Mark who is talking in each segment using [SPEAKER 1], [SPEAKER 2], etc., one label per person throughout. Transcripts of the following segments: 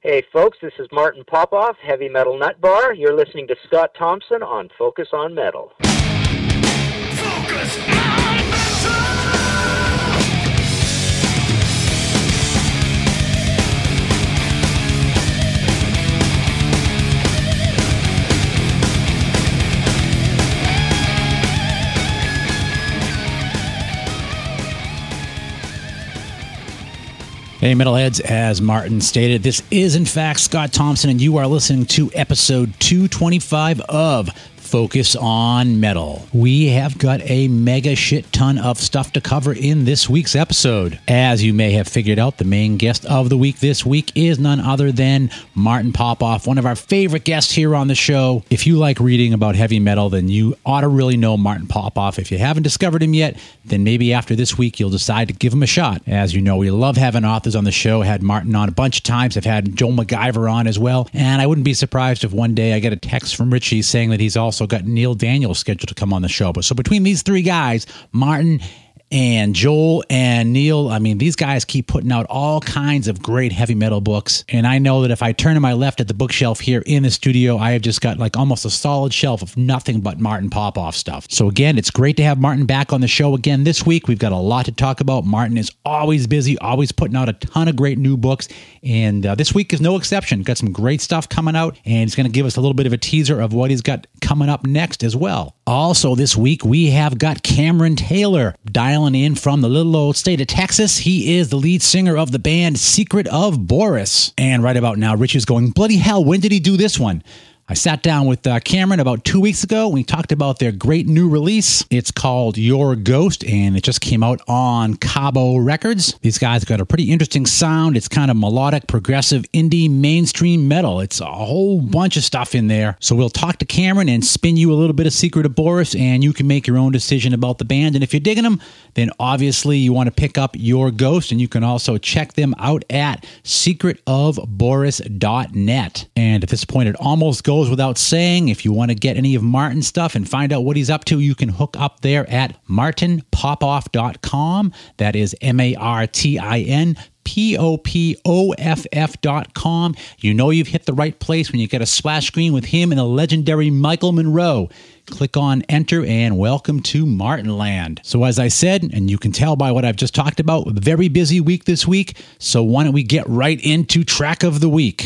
[SPEAKER 1] Hey folks, this is Martin Popoff, Heavy Metal Nut Bar. You're listening to Scott Thompson on Focus on Metal.
[SPEAKER 2] Focus on Metal!
[SPEAKER 3] Hey, Metalheads, as Martin stated, this is in fact Scott Thompson, and you are listening to episode 225 of Focus on Metal. We have got a mega shit ton of stuff to cover in this week's episode. As you may have figured out, the main guest of the week this week is none other than Martin Popoff, one of our favorite guests here on the show. If you like reading about heavy metal, then you ought to really know Martin Popoff. If you haven't discovered him yet, then maybe after this week you'll decide to give him a shot. As you know, we love having authors on the show. Had Martin on a bunch of times. I've had Joe MacGyver on as well. And I wouldn't be surprised if one day I get a text from Richie saying that he's also got Neil Daniels scheduled to come on the show. But so between these three guys, Martin and Joel and Neil, I mean, these guys keep putting out all kinds of great heavy metal books. And I know that if I turn to my left at the bookshelf here in the studio, I have just got like almost a solid shelf of nothing but Martin Popoff stuff. So again, it's great to have Martin back on the show again this week. We've got a lot to talk about. Martin is always busy, always putting out a ton of great new books. And this week is no exception. Got some great stuff coming out, and he's going to give us a little bit of a teaser of what he's got coming up next as well. Also this week, we have got Cameron Taylor dialing in from the little old state of Texas. He is the lead singer of the band Secret of Boris. And right about now, Richie's going, bloody hell, when did he do this one? I sat down with Cameron about 2 weeks ago. We talked about their great new release. It's called Your Ghost, and it just came out on Cabo Records. These guys got a pretty interesting sound. It's kind of melodic, progressive, indie, mainstream metal. It's a whole bunch of stuff in there. So we'll talk to Cameron and spin you a little bit of Secret of Boris, and you can make your own decision about the band. And if you're digging them, then obviously you want to pick up Your Ghost, and you can also check them out at secretofboris.net. And at this point, it almost goes without saying, if you want to get any of Martin's stuff and find out what he's up to, you can hook up there at martinpopoff.com. That is MartinPopoff.com. You know you've hit the right place when you get a splash screen with him and the legendary Michael Monroe. Click on enter and welcome to Martin Land. So as I said, and you can tell by what I've just talked about, a very busy week this week. So why don't we get right into Track of the Week.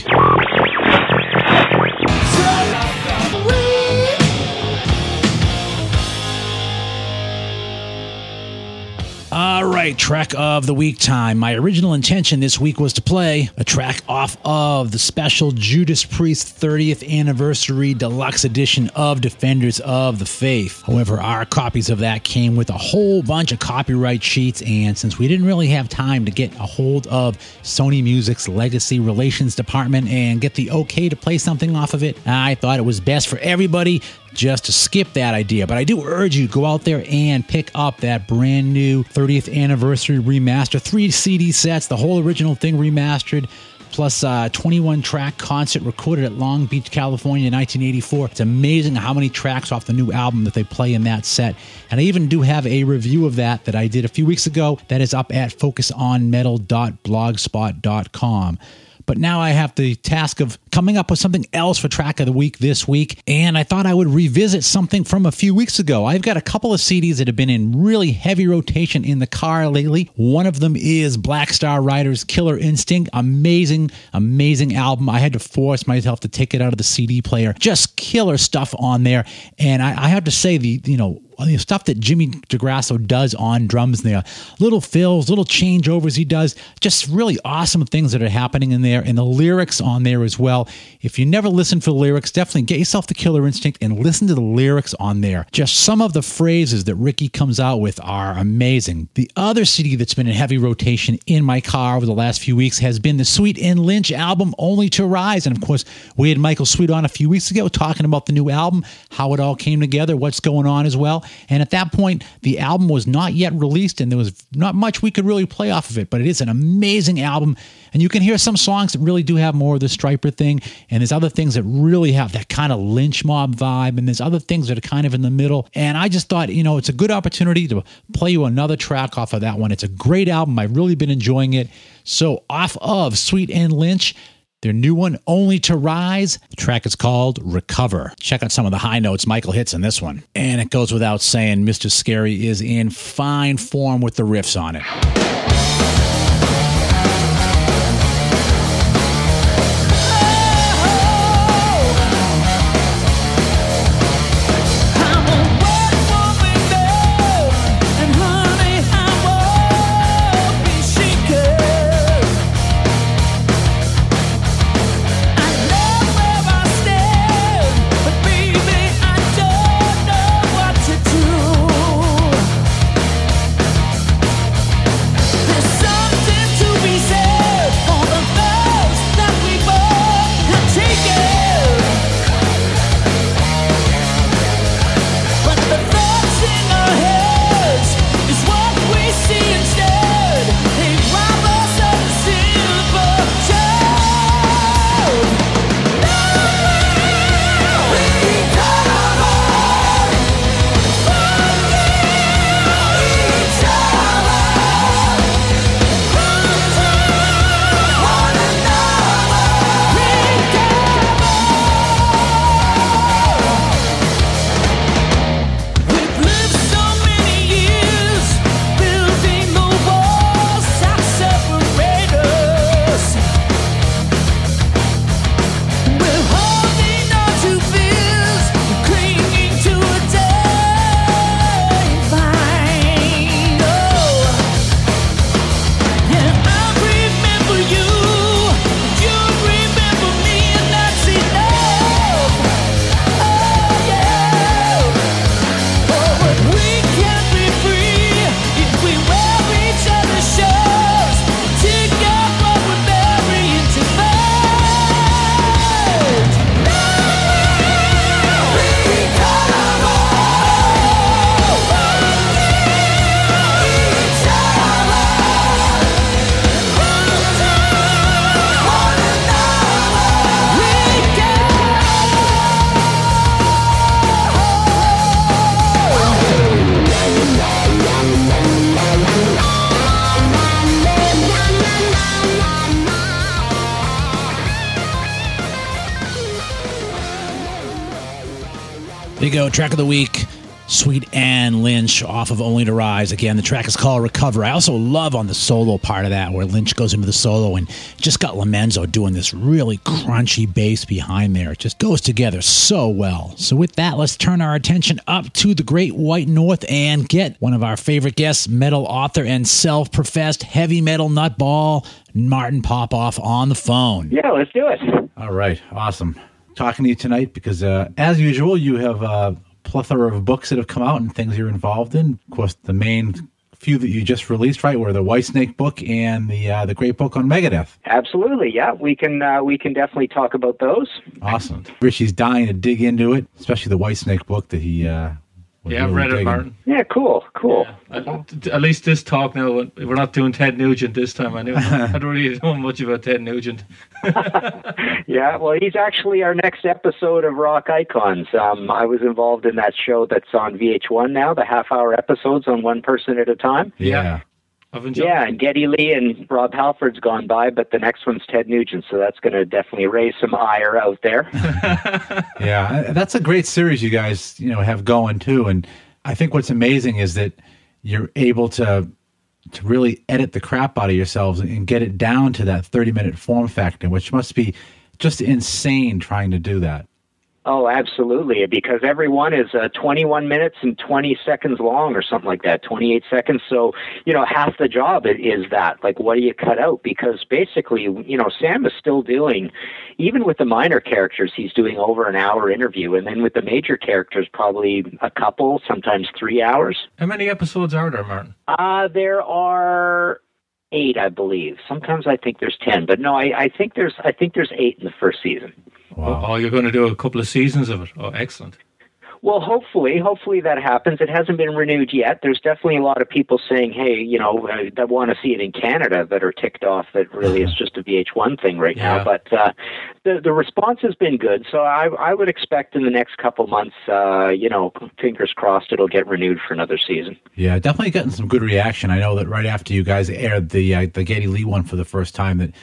[SPEAKER 3] All right, Track of the Week time. My original intention this week was to play a track off of the special Judas Priest 30th Anniversary Deluxe Edition of Defenders of the Faith. However, our copies of that came with a whole bunch of copyright sheets, and since we didn't really have time to get a hold of Sony Music's Legacy Relations Department and get the okay to play something off of it, I thought it was best for everybody just to skip that idea. But I do urge you to go out there and pick up that brand new 30th Anniversary Remaster, 3 CD sets, the whole original thing remastered, plus a 21-track concert recorded at Long Beach, California in 1984. It's amazing how many tracks off the new album that they play in that set. And I even do have a review of that I did a few weeks ago that is up at focusonmetal.blogspot.com. But now I have the task of coming up with something else for Track of the Week this week, and I thought I would revisit something from a few weeks ago. I've got a couple of CDs that have been in really heavy rotation in the car lately. One of them is Black Star Riders' Killer Instinct. Amazing, amazing album. I had to force myself to take it out of the CD player. Just killer stuff on there. And I have to say, the stuff that Jimmy DeGrasso does on drums there, little fills, little changeovers he does, just really awesome things that are happening in there, and the lyrics on there as well. If you never listen for the lyrics, definitely get yourself the Killer Instinct and listen to the lyrics on there. Just some of the phrases that Ricky comes out with are amazing. The other CD that's been in heavy rotation in my car over the last few weeks has been the Sweet and Lynch album, Only to Rise. And of course, we had Michael Sweet on a few weeks ago talking about the new album, how it all came together, what's going on as well. And at that point, the album was not yet released, and there was not much we could really play off of it, but it is an amazing album. And you can hear some songs that really do have more of the Stryper thing, and there's other things that really have that kind of lynch mob vibe, and there's other things that are kind of in the middle. And I just thought, it's a good opportunity to play you another track off of that one. It's a great album. I've really been enjoying it. So off of Sweet and Lynch, Their new one, Only to Rise. The track is called Recover. Check out some of the high notes Michael hits in this one. And it goes without saying, Mr. Scary is in fine form with the riffs on it. There you go, track of the week, Sweet Anne Lynch off of Only to Rise. Again, the track is called Recover. I also love on the solo part of that where Lynch goes into the solo and just got Lomenzo doing this really crunchy bass behind there. It just goes together so well. So with that, let's turn our attention up to the Great White North and get one of our favorite guests, metal author and self-professed heavy metal nutball, Martin Popoff, on the phone.
[SPEAKER 1] Yeah, let's do it.
[SPEAKER 3] All right, awesome. Talking to you tonight because, as usual, you have a plethora of books that have come out and things you're involved in. Of course, the main few that you just released, right, were the Whitesnake book and the great book on Megadeth.
[SPEAKER 1] Absolutely, yeah. We can definitely talk about those.
[SPEAKER 3] Awesome. Richie's dying to dig into it, especially the Whitesnake book that he
[SPEAKER 4] Yeah, I've read it, Martin.
[SPEAKER 1] Yeah, cool.
[SPEAKER 4] Yeah. At least this talk now, we're not doing Ted Nugent this time. I don't really know much about Ted Nugent.
[SPEAKER 1] Yeah, well, he's actually our next episode of Rock Icons. I was involved in that show that's on VH1 now, the half-hour episodes on one person at a time.
[SPEAKER 3] Yeah.
[SPEAKER 1] Yeah, and Geddy Lee and Rob Halford's gone by, but the next one's Ted Nugent, so that's going to definitely raise some ire out there.
[SPEAKER 3] Yeah, that's a great series you guys, have going too. And I think what's amazing is that you're able to really edit the crap out of yourselves and get it down to that 30-minute form factor, which must be just insane trying to do that.
[SPEAKER 1] Oh, absolutely, because every one is 21 minutes and 20 seconds long or something like that, 28 seconds. So, half the job is that. Like, what do you cut out? Because basically, Sam is still doing, even with the minor characters, he's doing over an hour interview. And then with the major characters, probably a couple, sometimes 3 hours.
[SPEAKER 4] How many episodes are there, Martin?
[SPEAKER 1] There are 8, I believe. Sometimes I think there's 10, but no, I think there's 8 in the first season.
[SPEAKER 3] Wow.
[SPEAKER 4] Oh, you're going to do a couple of seasons of it. Oh, excellent.
[SPEAKER 1] Well, hopefully that happens. It hasn't been renewed yet. There's definitely a lot of people saying, hey, that want to see it in Canada that are ticked off that really it's just a VH1 thing right now. But the response has been good. So I would expect in the next couple months, fingers crossed, it'll get renewed for another season.
[SPEAKER 3] Yeah, definitely getting some good reaction. I know that right after you guys aired the Geddy Lee one for the first time, that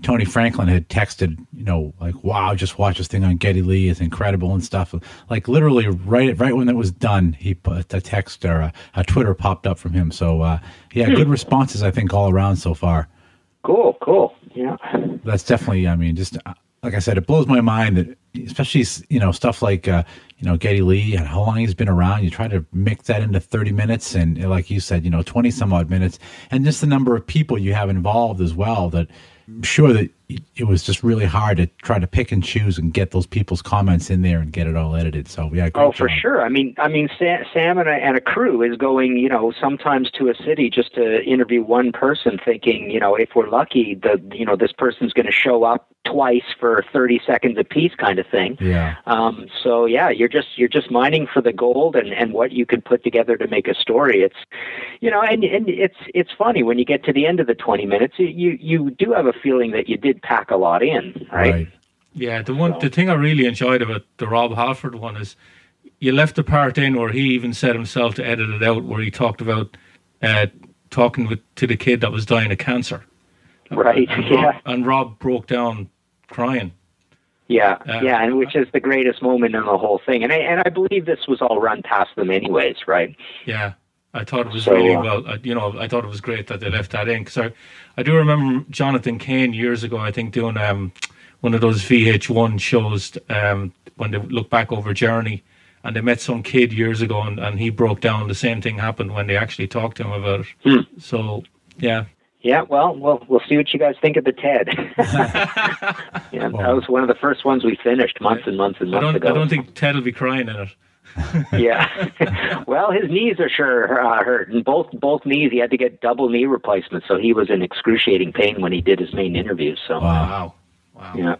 [SPEAKER 3] Tony Franklin had texted, like, wow, just watch this thing on Geddy Lee. It's incredible and stuff. Like literally right when it was done, he put a text or a Twitter popped up from him. So, good responses, I think, all around so far.
[SPEAKER 1] Cool. Yeah.
[SPEAKER 3] That's definitely, just like I said, it blows my mind that, especially, stuff like, Geddy Lee and how long he's been around. You try to mix that into 30 minutes and, like you said, 20 some odd minutes, and just the number of people you have involved as well, that I'm sure that it was just really hard to try to pick and choose and get those people's comments in there and get it all edited. So yeah, great job.
[SPEAKER 1] For sure. I mean, Sam and a crew is going, sometimes to a city just to interview one person, thinking, if we're lucky, this person's going to show up twice for 30 seconds a piece, kind of thing.
[SPEAKER 3] Yeah.
[SPEAKER 1] So yeah, you're just mining for the gold and what you can put together to make a story. It's, and it's funny when you get to the end of the 20 minutes, you do have a feeling that you did pack a lot in, right?
[SPEAKER 4] Yeah, the thing I really enjoyed about the Rob Halford one is you left the part in where he even said himself to edit it out, where he talked about talking to the kid that was dying of cancer.
[SPEAKER 1] Right.
[SPEAKER 4] And Rob broke down crying.
[SPEAKER 1] Yeah, and which is the greatest moment in the whole thing. And I believe this was all run past them anyways, right?
[SPEAKER 4] Yeah. I thought it was really well. I thought it was great that they left that in, because I do remember Jonathan Cain years ago, I think, doing one of those VH1 shows when they look back over Journey, and they met some kid years ago, and he broke down. The same thing happened when they actually talked to him about it. So yeah.
[SPEAKER 1] Yeah, well, we'll see what you guys think of the TED. That was one of the first ones we finished months and months ago.
[SPEAKER 4] I don't think Ted will be crying in it.
[SPEAKER 1] Yeah. Well, his knees are sure hurt, and both knees. He had to get double knee replacements, so he was in excruciating pain when he did his main interview. So
[SPEAKER 3] wow.
[SPEAKER 1] Yeah.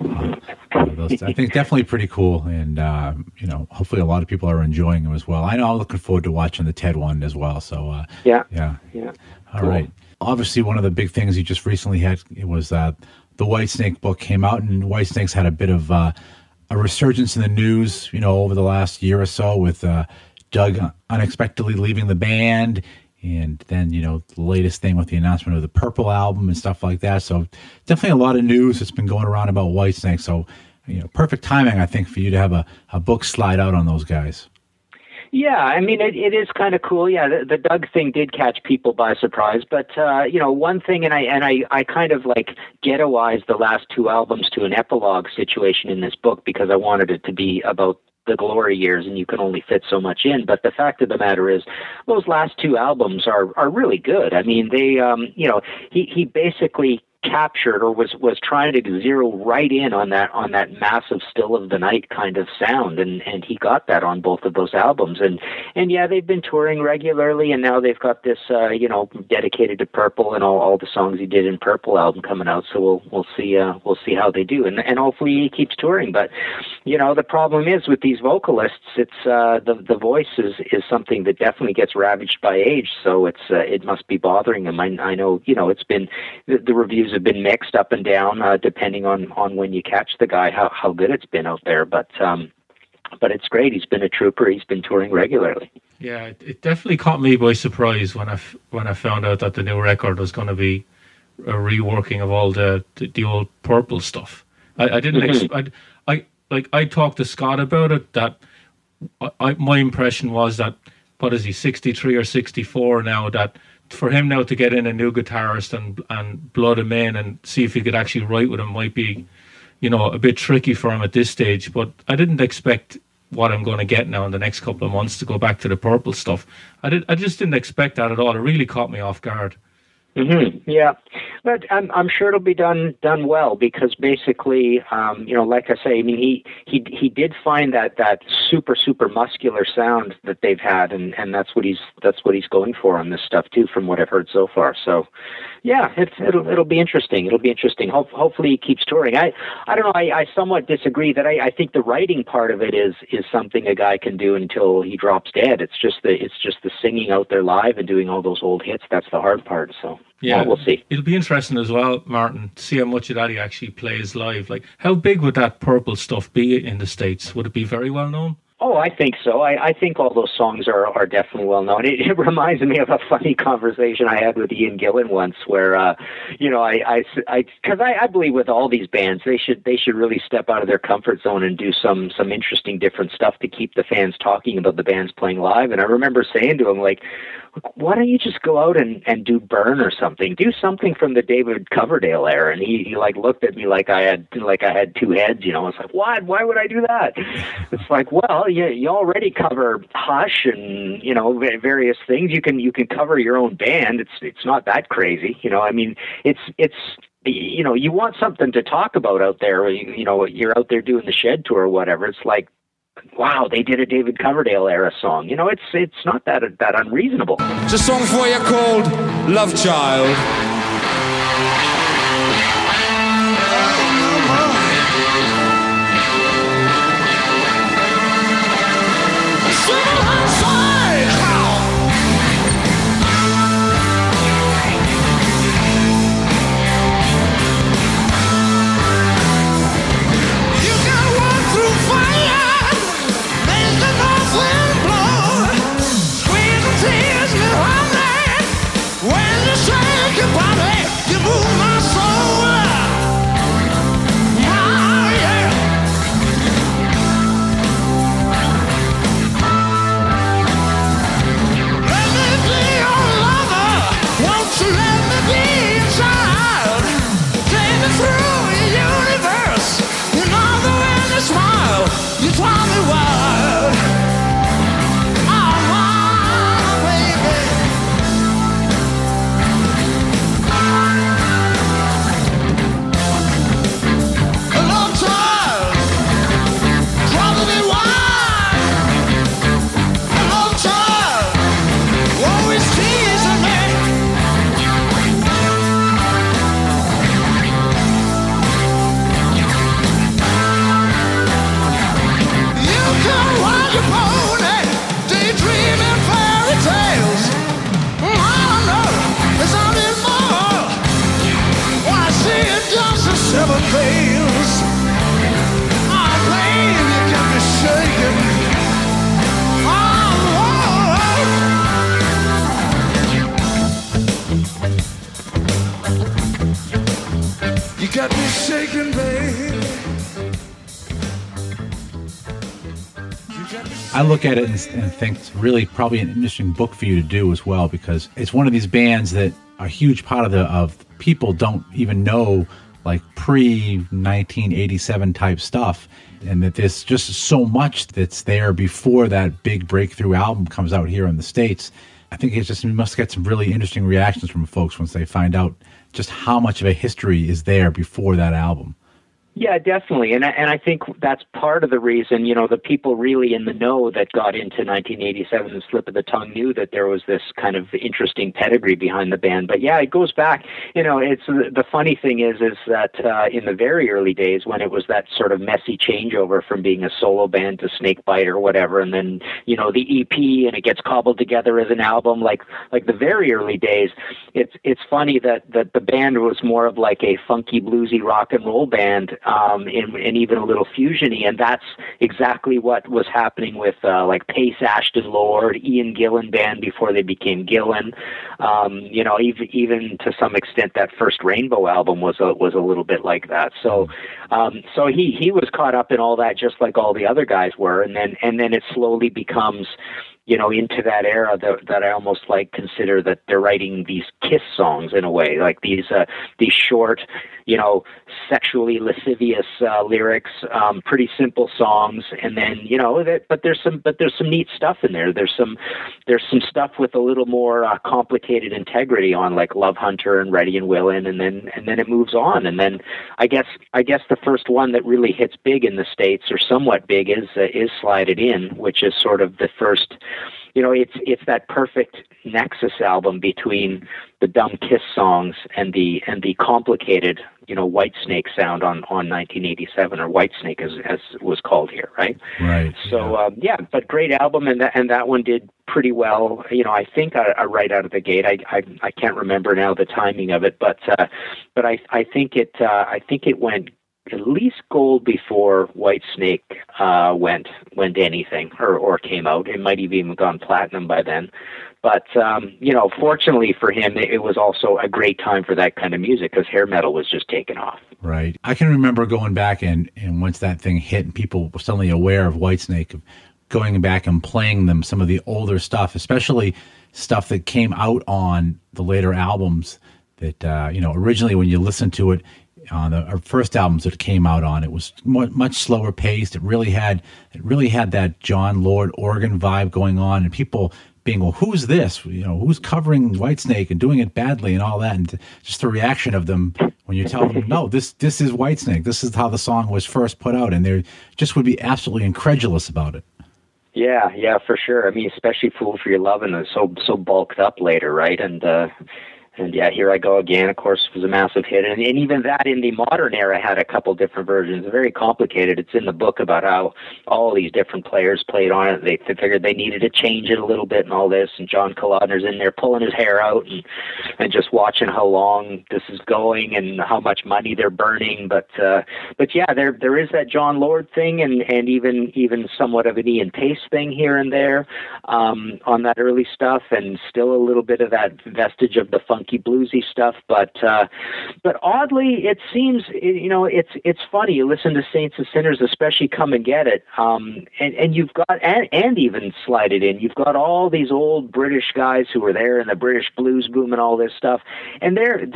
[SPEAKER 3] I think definitely pretty cool, and hopefully a lot of people are enjoying them as well. I know I'm looking forward to watching the TED one as well. So
[SPEAKER 1] yeah.
[SPEAKER 3] All right. Obviously, one of the big things you just recently had was the Whitesnake book came out, and Whitesnake's had a bit of a resurgence in the news, over the last year or so, with Doug unexpectedly leaving the band, and then, the latest thing with the announcement of the Purple album and stuff like that. So definitely a lot of news that's been going around about Whitesnake. So, perfect timing, I think, for you to have a book slide out on those guys.
[SPEAKER 1] Yeah, I mean, it is kind of cool. Yeah, the Doug thing did catch people by surprise. But, one thing, and I kind of like ghettoized the last two albums to an epilogue situation in this book because I wanted it to be about the glory years, and you can only fit so much in. But the fact of the matter is, those last two albums are really good. I mean, they, he basically captured or was trying to zero right in on that massive Still of the Night kind of sound, and he got that on both of those albums, and yeah, they've been touring regularly, and now they've got this dedicated to Purple and all the songs he did in Purple album coming out. So we'll see how they do, and hopefully he keeps touring. But the problem is with these vocalists, it's the voice is something that definitely gets ravaged by age, so it must be bothering him. I know it's been the reviews have been mixed up and down depending on when you catch the guy, how good it's been out there, but it's great. He's been a trooper. He's been touring regularly.
[SPEAKER 4] Yeah, it definitely caught me by surprise when I found out that the new record was going to be a reworking of all the old Purple stuff. I didn't I talked to Scott about it, that my impression was that, what is he, 63 or 64 now, that for him now to get in a new guitarist and blood him in and see if he could actually write with him might be, a bit tricky for him at this stage. But I didn't expect what I'm going to get now in the next couple of months to go back to the Purple stuff. I just didn't expect that at all. It really caught me off guard.
[SPEAKER 1] Mm-hmm. Yeah, but I'm sure it'll be done well, because basically, like I say, I mean, he did find that super muscular sound that they've had, and that's what he's going for on this stuff too, from what I've heard so far. So, yeah, it'll be interesting. It'll be interesting. Hopefully he keeps touring. I don't know. I somewhat disagree that I think the writing part of it is something a guy can do until he drops dead. It's just the singing out there live and doing all those old hits. That's the hard part. So.
[SPEAKER 4] Yeah,
[SPEAKER 1] we'll see.
[SPEAKER 4] It'll be interesting as well, Martin, to see how much of that he actually plays live. Like, how big would that Purple stuff be in the States? Would it be very well known?
[SPEAKER 1] Oh, I think so. I think all those songs are definitely well known. It reminds me of a funny conversation I had with Ian Gillan once, where because I believe with all these bands they should really step out of their comfort zone and do some interesting different stuff to keep the fans talking about the bands playing live. And I remember saying to him, like, why don't you just go out and do Burn or something? Do something from the David Coverdale era. And he like looked at me like I had two heads, you know. It's like, what? Why would I do that? It's like, well, you already cover Hush and, you know, various things. You can cover your own band. It's not that crazy, you know. I mean, it's you know, you want something to talk about out there. You know, you're out there doing the Shed tour or whatever. It's like, wow, they did a David Coverdale era song. You know, it's not that unreasonable.
[SPEAKER 2] It's a song for you called Love Child.
[SPEAKER 3] I look at it and think it's really probably an interesting book for you to do as well, because it's one of these bands that a huge part of people don't even know, like pre-1987 type stuff, and that there's just so much that's there before that big breakthrough album comes out here in the States. I think you must get some really interesting reactions from folks once they find out just how much of a history is there before that album.
[SPEAKER 1] Yeah, definitely. And I think that's part of the reason, you know, the people really in the know that got into 1987 and Slip of the Tongue knew that there was this kind of interesting pedigree behind the band. But yeah, it goes back, you know, it's the funny thing is that in the very early days when it was that sort of messy changeover from being a solo band to Snakebite or whatever, and then, you know, the EP and it gets cobbled together as an album, like the very early days, it's funny that the band was more of like a funky bluesy rock and roll band, and even a little fusiony, and that's exactly what was happening with like Pace Ashton Lord, Ian Gillan band before they became Gillan. You know, even to some extent that first Rainbow album was a little bit like that. So he was caught up in all that just like all the other guys were, and then it slowly becomes, you know, into that era that I almost like consider that they're writing these Kiss songs in a way, like these short, you know, sexually lascivious lyrics, pretty simple songs, and then, you know, but there's some neat stuff in there. There's some stuff with a little more complicated integrity on, like Love Hunter and Ready and Willin', and then it moves on, and then I guess the first one that really hits big in the States, or somewhat big, is Slide It In, which is sort of the first. You know, it's that perfect nexus album between the dumb Kiss songs and the complicated, you know, Whitesnake sound on 1987, or Whitesnake as it was called here, right?
[SPEAKER 3] Right.
[SPEAKER 1] So yeah, but great album, and that one did pretty well. You know, I think right out of the gate. I can't remember now the timing of it, but I think it went gold before Whitesnake went anything or came out. It might have even gone platinum by then. But, fortunately for him, it was also a great time for that kind of music because hair metal was just taking off.
[SPEAKER 3] Right. I can remember going back and once that thing hit and people were suddenly aware of Whitesnake, of going back and playing them some of the older stuff, especially stuff that came out on the later albums that, originally when you listen to it, on our first albums that it came out on, it was much slower paced. It really had that John Lord organ vibe going on, and people being, well, who's this? Who's covering Whitesnake and doing it badly and all that, and just the reaction of them when you tell them, no, this is Whitesnake. This is how the song was first put out, and they just would be absolutely incredulous about it.
[SPEAKER 1] Yeah, for sure. I mean, especially "Fool for Your Lovin'" is so bulked up later, right? And yeah, Here I Go Again, of course, was a massive hit. And even that in the modern era had a couple different versions. Very complicated. It's in the book about how all these different players played on it. They figured they needed to change it a little bit and all this. And John Kalodner's in there pulling his hair out and just watching how long this is going and how much money they're burning. But yeah, there is that John Lord thing and even somewhat of an Ian Pace thing here and there on that early stuff, and still a little bit of that vestige of the funky bluesy stuff, but oddly, it seems it's funny. You listen to Saints and Sinners, especially "Come and Get It," and you've got and even Slide It In. You've got all these old British guys who were there in the British blues boom and all this stuff, and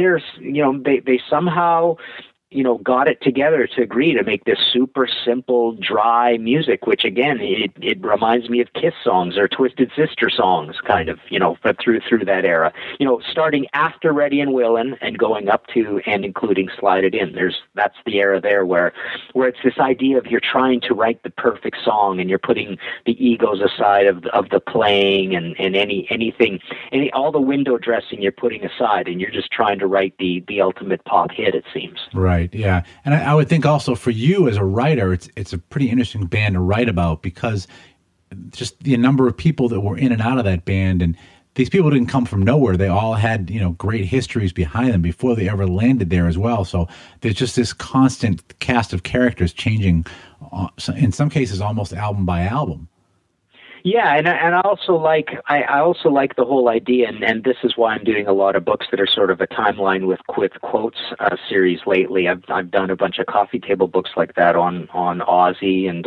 [SPEAKER 1] they somehow got it together to agree to make this super simple, dry music, which again, it reminds me of Kiss songs or Twisted Sister songs, kind of, but through that era, starting after Ready and Willin' and going up to and including Slide It In. That's the era there where it's this idea of you're trying to write the perfect song and you're putting the egos aside of the playing and all the window dressing you're putting aside, and you're just trying to write the ultimate pop hit, it seems.
[SPEAKER 3] Right. Yeah, and I would think also for you as a writer, it's a pretty interesting band to write about because just the number of people that were in and out of that band, and these people didn't come from nowhere. They all had great histories behind them before they ever landed there as well. So there's just this constant cast of characters changing, in some cases almost album by album.
[SPEAKER 1] Yeah, and I also like the whole idea, and this is why I'm doing a lot of books that are sort of a timeline with quotes series lately. I've done a bunch of coffee table books like that on Ozzy and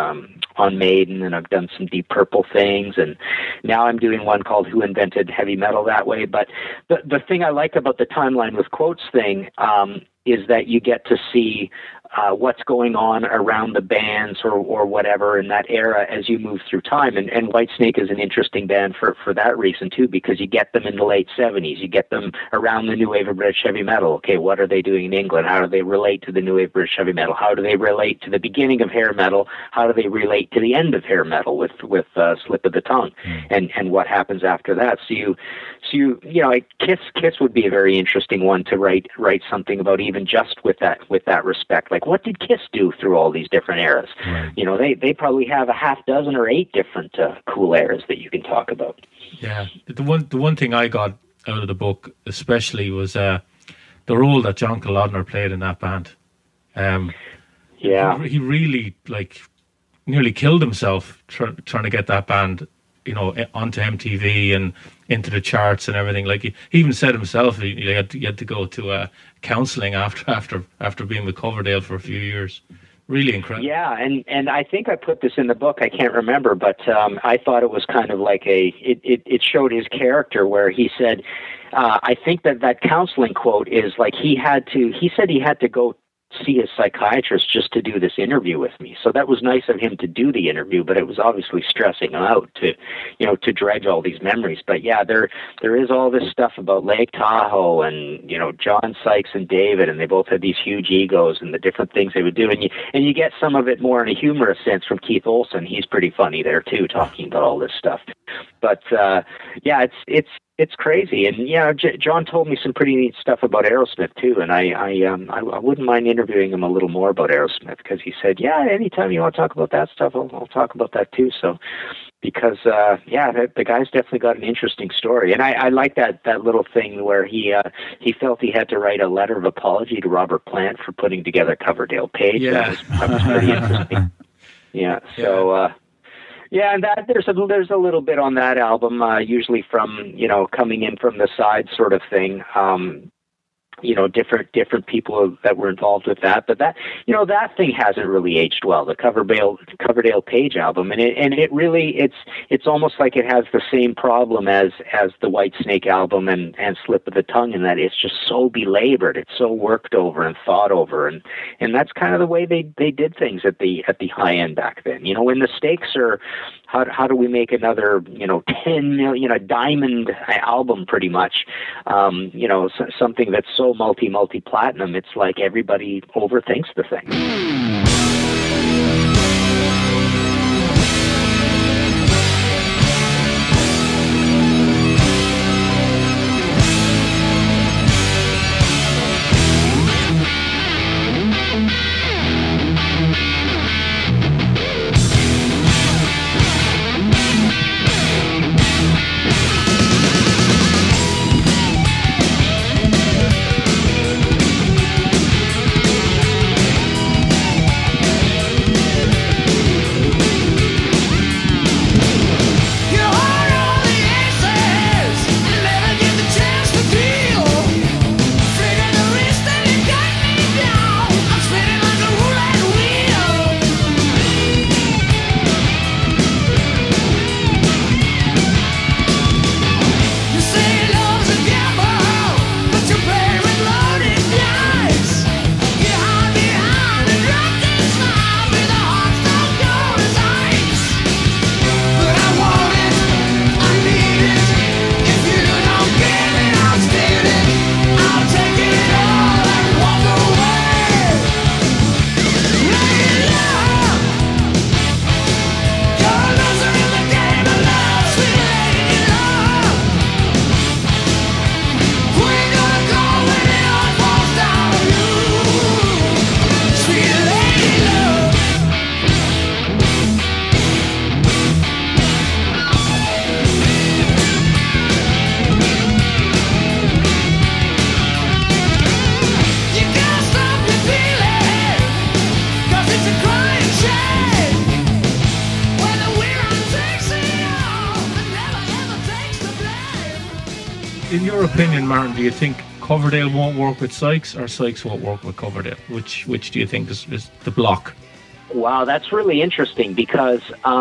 [SPEAKER 1] on Maiden, and I've done some Deep Purple things, and now I'm doing one called Who Invented Heavy Metal That Way. But the thing I like about the timeline with quotes thing is that you get to see what's going on around the bands or whatever in that era as you move through time. And Whitesnake is an interesting band for that reason, too, because you get them in the late 70s. You get them around the new wave of British heavy metal. Okay, what are they doing in England? How do they relate to the new wave of British heavy metal? How do they relate to the beginning of hair metal? How do they relate to the end of hair metal with Slip of the Tongue? And what happens after that? So Kiss would be a very interesting one to write something about, even just with that respect. Like, what did Kiss do through all these different eras? Right. They probably have a half dozen or 8 different cool eras that you can talk about.
[SPEAKER 4] Yeah, the one thing I got out of the book especially was the role that John Kalodner played in that band. He really nearly killed himself trying to get that band onto MTV and into the charts and everything. Like he even said himself, he had to go to counselling after being with Coverdale for a few years. Really incredible.
[SPEAKER 1] Yeah, and I think I put this in the book. I can't remember, but I thought it was kind of like it showed his character, where he said, I think that counseling quote is like he said he had to go see his psychiatrist just to do this interview with me. So that was nice of him to do the interview, but it was obviously stressing him out to dredge all these memories. But yeah, there is all this stuff about Lake Tahoe and, John Sykes and David, and they both had these huge egos and the different things they would do. And you get some of it more in a humorous sense from Keith Olsen. He's pretty funny there too, talking about all this stuff. But yeah, it's crazy. And John told me some pretty neat stuff about Aerosmith too, and I wouldn't mind interviewing him a little more about Aerosmith, because he said, yeah, anytime you want to talk about that stuff, I'll talk about that too. So because the guy's definitely got an interesting story, and I like that little thing where he felt he had to write a letter of apology to Robert Plant for putting together Coverdale Page.
[SPEAKER 4] Yeah.
[SPEAKER 1] That was pretty interesting. Yeah. So. And there's a little bit on that album, usually from coming in from the side sort of thing. Different people that were involved with that, but that thing hasn't really aged well. The Coverdale Page album, and it really it's almost like it has the same problem as the Whitesnake album and Slip of the Tongue, in that it's just so belabored, it's so worked over and thought over, and that's kind of the way they did things at the high end back then. When the stakes are how do we make another 10 million, a diamond album, pretty much, something that's so multi platinum, it's like everybody overthinks the thing.
[SPEAKER 4] In your opinion, Martin, do you think Coverdale won't work with Sykes, or Sykes won't work with Coverdale? Which do you think is the block?
[SPEAKER 1] Wow, that's really interesting, because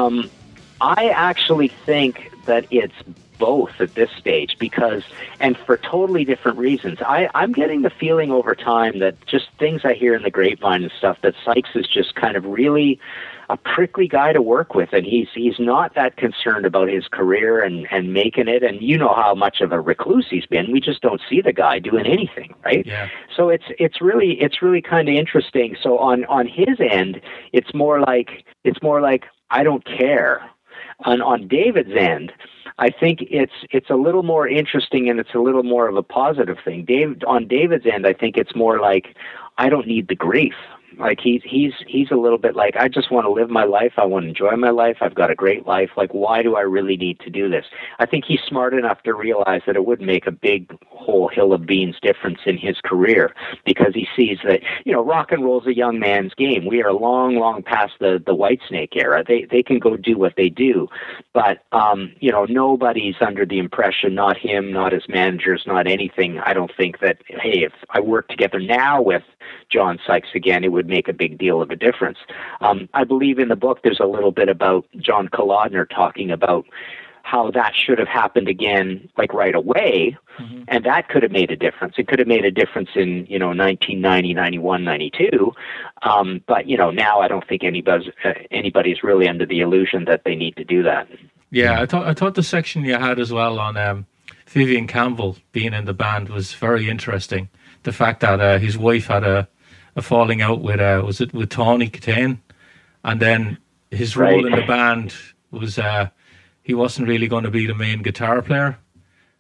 [SPEAKER 1] I actually think that it's both at this stage, and for totally different reasons. I'm getting the feeling over time that just things I hear in the grapevine and stuff, that Sykes is just kind of really a prickly guy to work with, and he's not that concerned about his career and making it, and you know how much of a recluse he's been. We just don't see the guy doing anything, right?
[SPEAKER 4] Yeah.
[SPEAKER 1] So it's really kind of interesting. So on his end, it's more like I don't care. On David's end, I think it's a little more interesting, and it's a little more of a positive thing. On David's end, I think it's more like, I don't need the grief. Like he's a little bit like, I just want to live my life. I want to enjoy my life. I've got a great life. Like, why do I really need to do this? I think he's smart enough to realize that it would make a big whole hill of beans difference in his career, because he sees that, rock and roll is a young man's game. We are long, long past the Whitesnake era. They can go do what they do. But, nobody's under the impression, not him, not his managers, not anything. I don't think that, hey, if I work together now with John Sykes again, it would make a big deal of a difference. I believe in the book there's a little bit about John Kolodner talking about how that should have happened again, like right away, and that could have made a difference. It could have made a difference in 1990, 91, 92. But now I don't think anybody's really under the illusion that they need to do that.
[SPEAKER 4] Yeah, I thought the section you had as well on Vivian Campbell being in the band was very interesting. The fact that his wife had a falling out with Tawny Katane, and then his role in the band was he wasn't really going to be the main guitar player,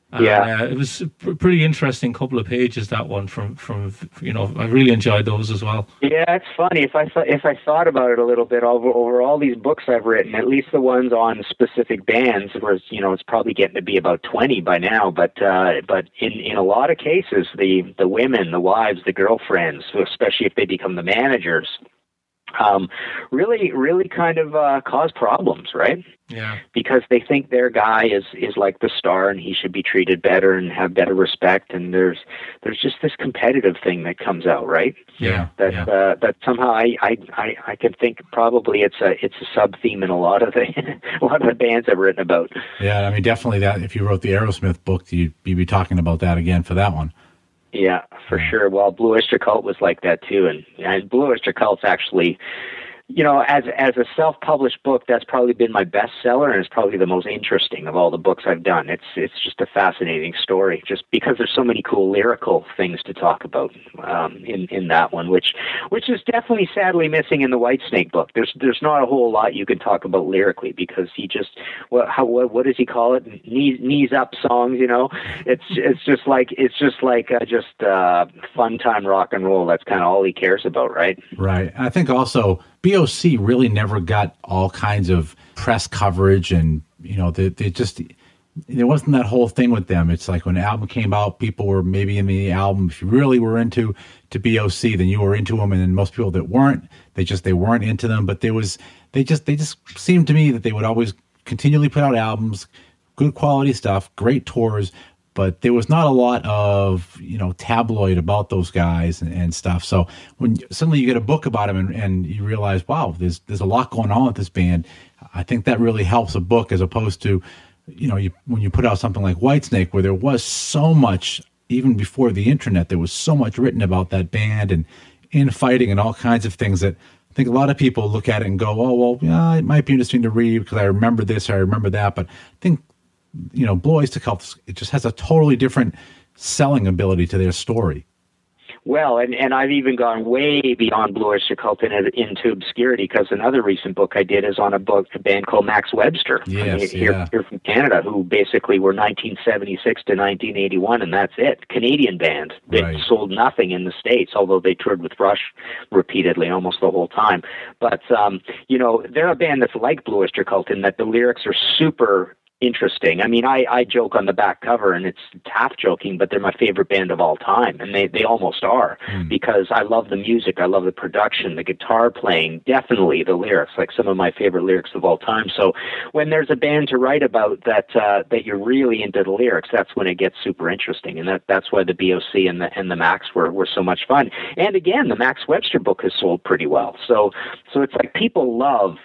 [SPEAKER 4] It was a pretty interesting couple of pages, that one from I really enjoyed those as well.
[SPEAKER 1] Yeah, it's funny. If I thought about it a little bit over all these books I've written, at least the ones on specific bands, where it's probably getting to be about 20 by now. But in a lot of cases, the women, the wives, the girlfriends, especially if they become the managers, really kind of cause problems, right?
[SPEAKER 4] Yeah.
[SPEAKER 1] Because they think their guy is like the star and he should be treated better and have better respect, and there's just this competitive thing that comes out, right?
[SPEAKER 4] Yeah.
[SPEAKER 1] That somehow I can think probably it's a sub theme in a lot of the bands I've written about.
[SPEAKER 3] Yeah, I mean, definitely that. If you wrote the Aerosmith book, you'd be talking about that again for that one.
[SPEAKER 1] Yeah, for sure. Well, Blue Oyster Cult was like that too, and Blue Oyster Cult's actually, as a self-published book, that's probably been my bestseller, and it's probably the most interesting of all the books I've done. It's just a fascinating story, just because there's so many cool lyrical things to talk about in that one, which is definitely sadly missing in the Whitesnake book. There's not a whole lot you can talk about lyrically, because he just what does he call it? Knees up songs, It's just like fun time rock and roll. That's kind of all he cares about, right?
[SPEAKER 3] Right. I think also BOC really never got all kinds of press coverage, and there wasn't that whole thing with them. It's like when the album came out, people were maybe in the album. If you really were into BOC, then you were into them, and then most people that weren't, they weren't into them. But they just seemed to me that they would always continually put out albums, good quality stuff, great tours. But there was not a lot of, tabloid about those guys and stuff. So when suddenly you get a book about them and you realize, wow, there's a lot going on with this band, I think that really helps a book, as opposed to, when you put out something like Whitesnake, where there was so much, even before the internet, there was so much written about that band and infighting and all kinds of things that I think a lot of people look at it and go, oh, well, yeah, it might be interesting to read because I remember this or I remember that. But I think, Blue Oyster Cult, it just has a totally different selling ability to their story.
[SPEAKER 1] Well, and I've even gone way beyond Blue Oyster Cult into obscurity, because another recent book I did is on a band called Max Webster, here from Canada, who basically were 1976 to 1981, and that's it. Canadian band. They sold nothing in the States, although they toured with Rush repeatedly almost the whole time. But, they're a band that's like Blue Oyster Cult in that the lyrics are super interesting. I mean, I joke on the back cover, and it's half joking, but they're my favorite band of all time, and they almost are, because I love the music, I love the production, the guitar playing, definitely the lyrics, like some of my favorite lyrics of all time. So when there's a band to write about that you're really into the lyrics, that's when it gets super interesting, and that's why the BOC and the Max were so much fun. And again, the Max Webster book has sold pretty well. So it's like people love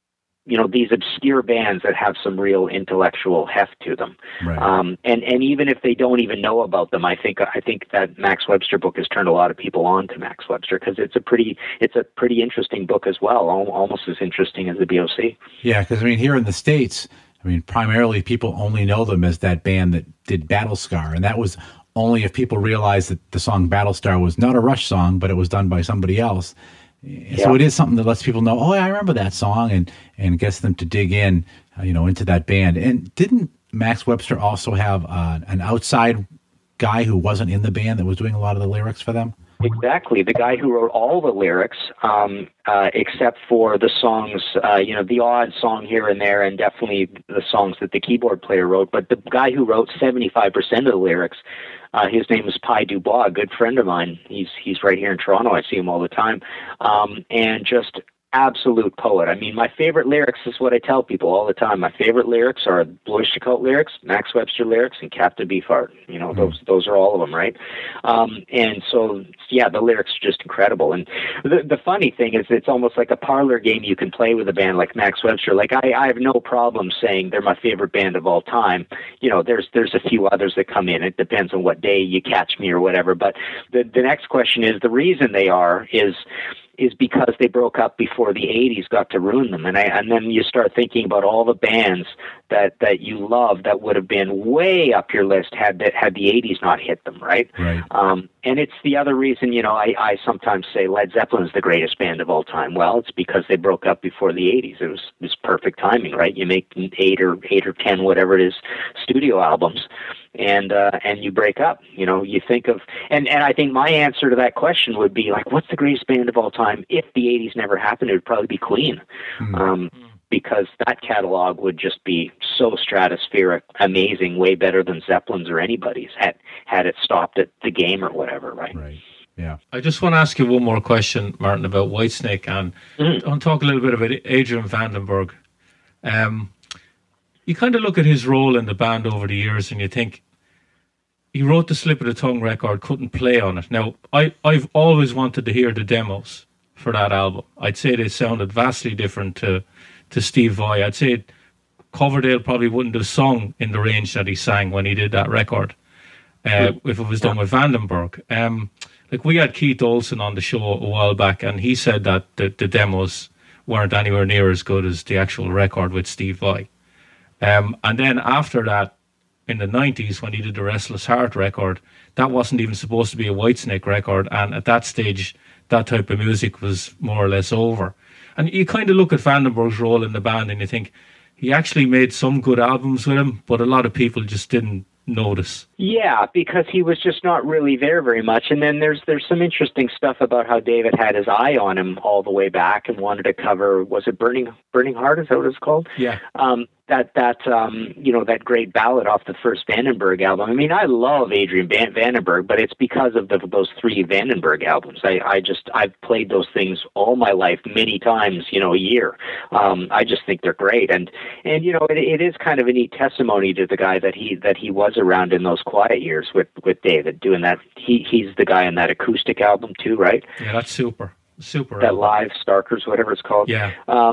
[SPEAKER 1] these obscure bands that have some real intellectual heft to them. Right. And even if they don't even know about them, I think that Max Webster book has turned a lot of people on to Max Webster, because it's a pretty interesting book as well, almost as interesting as the BOC.
[SPEAKER 3] Yeah, because here in the States, primarily people only know them as that band that did Battlescar, and that was only if people realized that the song Battlestar was not a Rush song, but it was done by somebody else. Yeah. So it is something that lets people know, oh, I remember that song, and gets them to dig in, into that band. And didn't Max Webster also have an outside guy who wasn't in the band that was doing a lot of the lyrics for them?
[SPEAKER 1] Exactly. The guy who wrote all the lyrics, except for the songs, the odd song here and there, and definitely the songs that the keyboard player wrote. But the guy who wrote 75% of the lyrics, his name is Pi Dubois, a good friend of mine. He's right here in Toronto. I see him all the time. And just absolute poet. My favorite lyrics is what I tell people all the time. My favorite lyrics are Blue Oyster Cult lyrics, Max Webster lyrics, and Captain Beefheart. Those are all of them, right? And so, yeah, the lyrics are just incredible. And the funny thing is, it's almost like a parlor game you can play with a band like Max Webster. Like, I have no problem saying they're my favorite band of all time. There's a few others that come in. It depends on what day you catch me or whatever. But the next question is, the reason they are is because they broke up before the 80s got to ruin them. And then you start thinking about all the bands that you love that would have been way up your list had the 80s not hit them, right?
[SPEAKER 3] Right.
[SPEAKER 1] And it's the other reason, I sometimes say Led Zeppelin is the greatest band of all time. Well, it's because they broke up before the 80s. It was perfect timing, right? You make 8 or 10, whatever it is, studio albums, and you break up. You think of, and I think my answer to that question would be like, what's the greatest band of all time? If the 80s never happened, it would probably be Queen. Because that catalog would just be so stratospheric, amazing, way better than Zeppelin's or anybody's had it stopped at the game or whatever, right?
[SPEAKER 3] Right. Yeah.
[SPEAKER 4] I just want to ask you one more question, Martin, about Whitesnake, and I want to talk a little bit about Adrian Vandenberg. You kind of look at his role in the band over the years, and you think he wrote the Slip of the Tongue record, couldn't play on it. Now, I've always wanted to hear the demos for that album. I'd say they sounded vastly different to Steve Vai. I'd say Coverdale probably wouldn't have sung in the range that he sang when he did that record if it was done with Vandenberg. We had Keith Olsen on the show a while back, and he said that the demos weren't anywhere near as good as the actual record with Steve Vai. And then after that, in the 90s, when he did the Restless Heart record, that wasn't even supposed to be a Whitesnake record, and at that stage, that type of music was more or less over. And you kind of look at Vandenberg's role in the band and you think he actually made some good albums with him, but a lot of people just didn't notice.
[SPEAKER 1] Yeah, because he was just not really there very much. And then there's some interesting stuff about how David had his eye on him all the way back and wanted to cover, was it Burning Heart? Is that what it's called?
[SPEAKER 4] Yeah.
[SPEAKER 1] That great ballad off the first Vandenberg album. I mean, I love Adrian Vandenberg, but it's because of those 3 Vandenberg albums. I've played those things all my life, many times, a year. I just think they're great, and it is kind of a neat testimony to the guy that he was around in those quiet years with David doing that. He's the guy on that acoustic album too, right?
[SPEAKER 4] Yeah, that's super. That
[SPEAKER 1] album. Live Starkers, whatever it's called.
[SPEAKER 4] Yeah.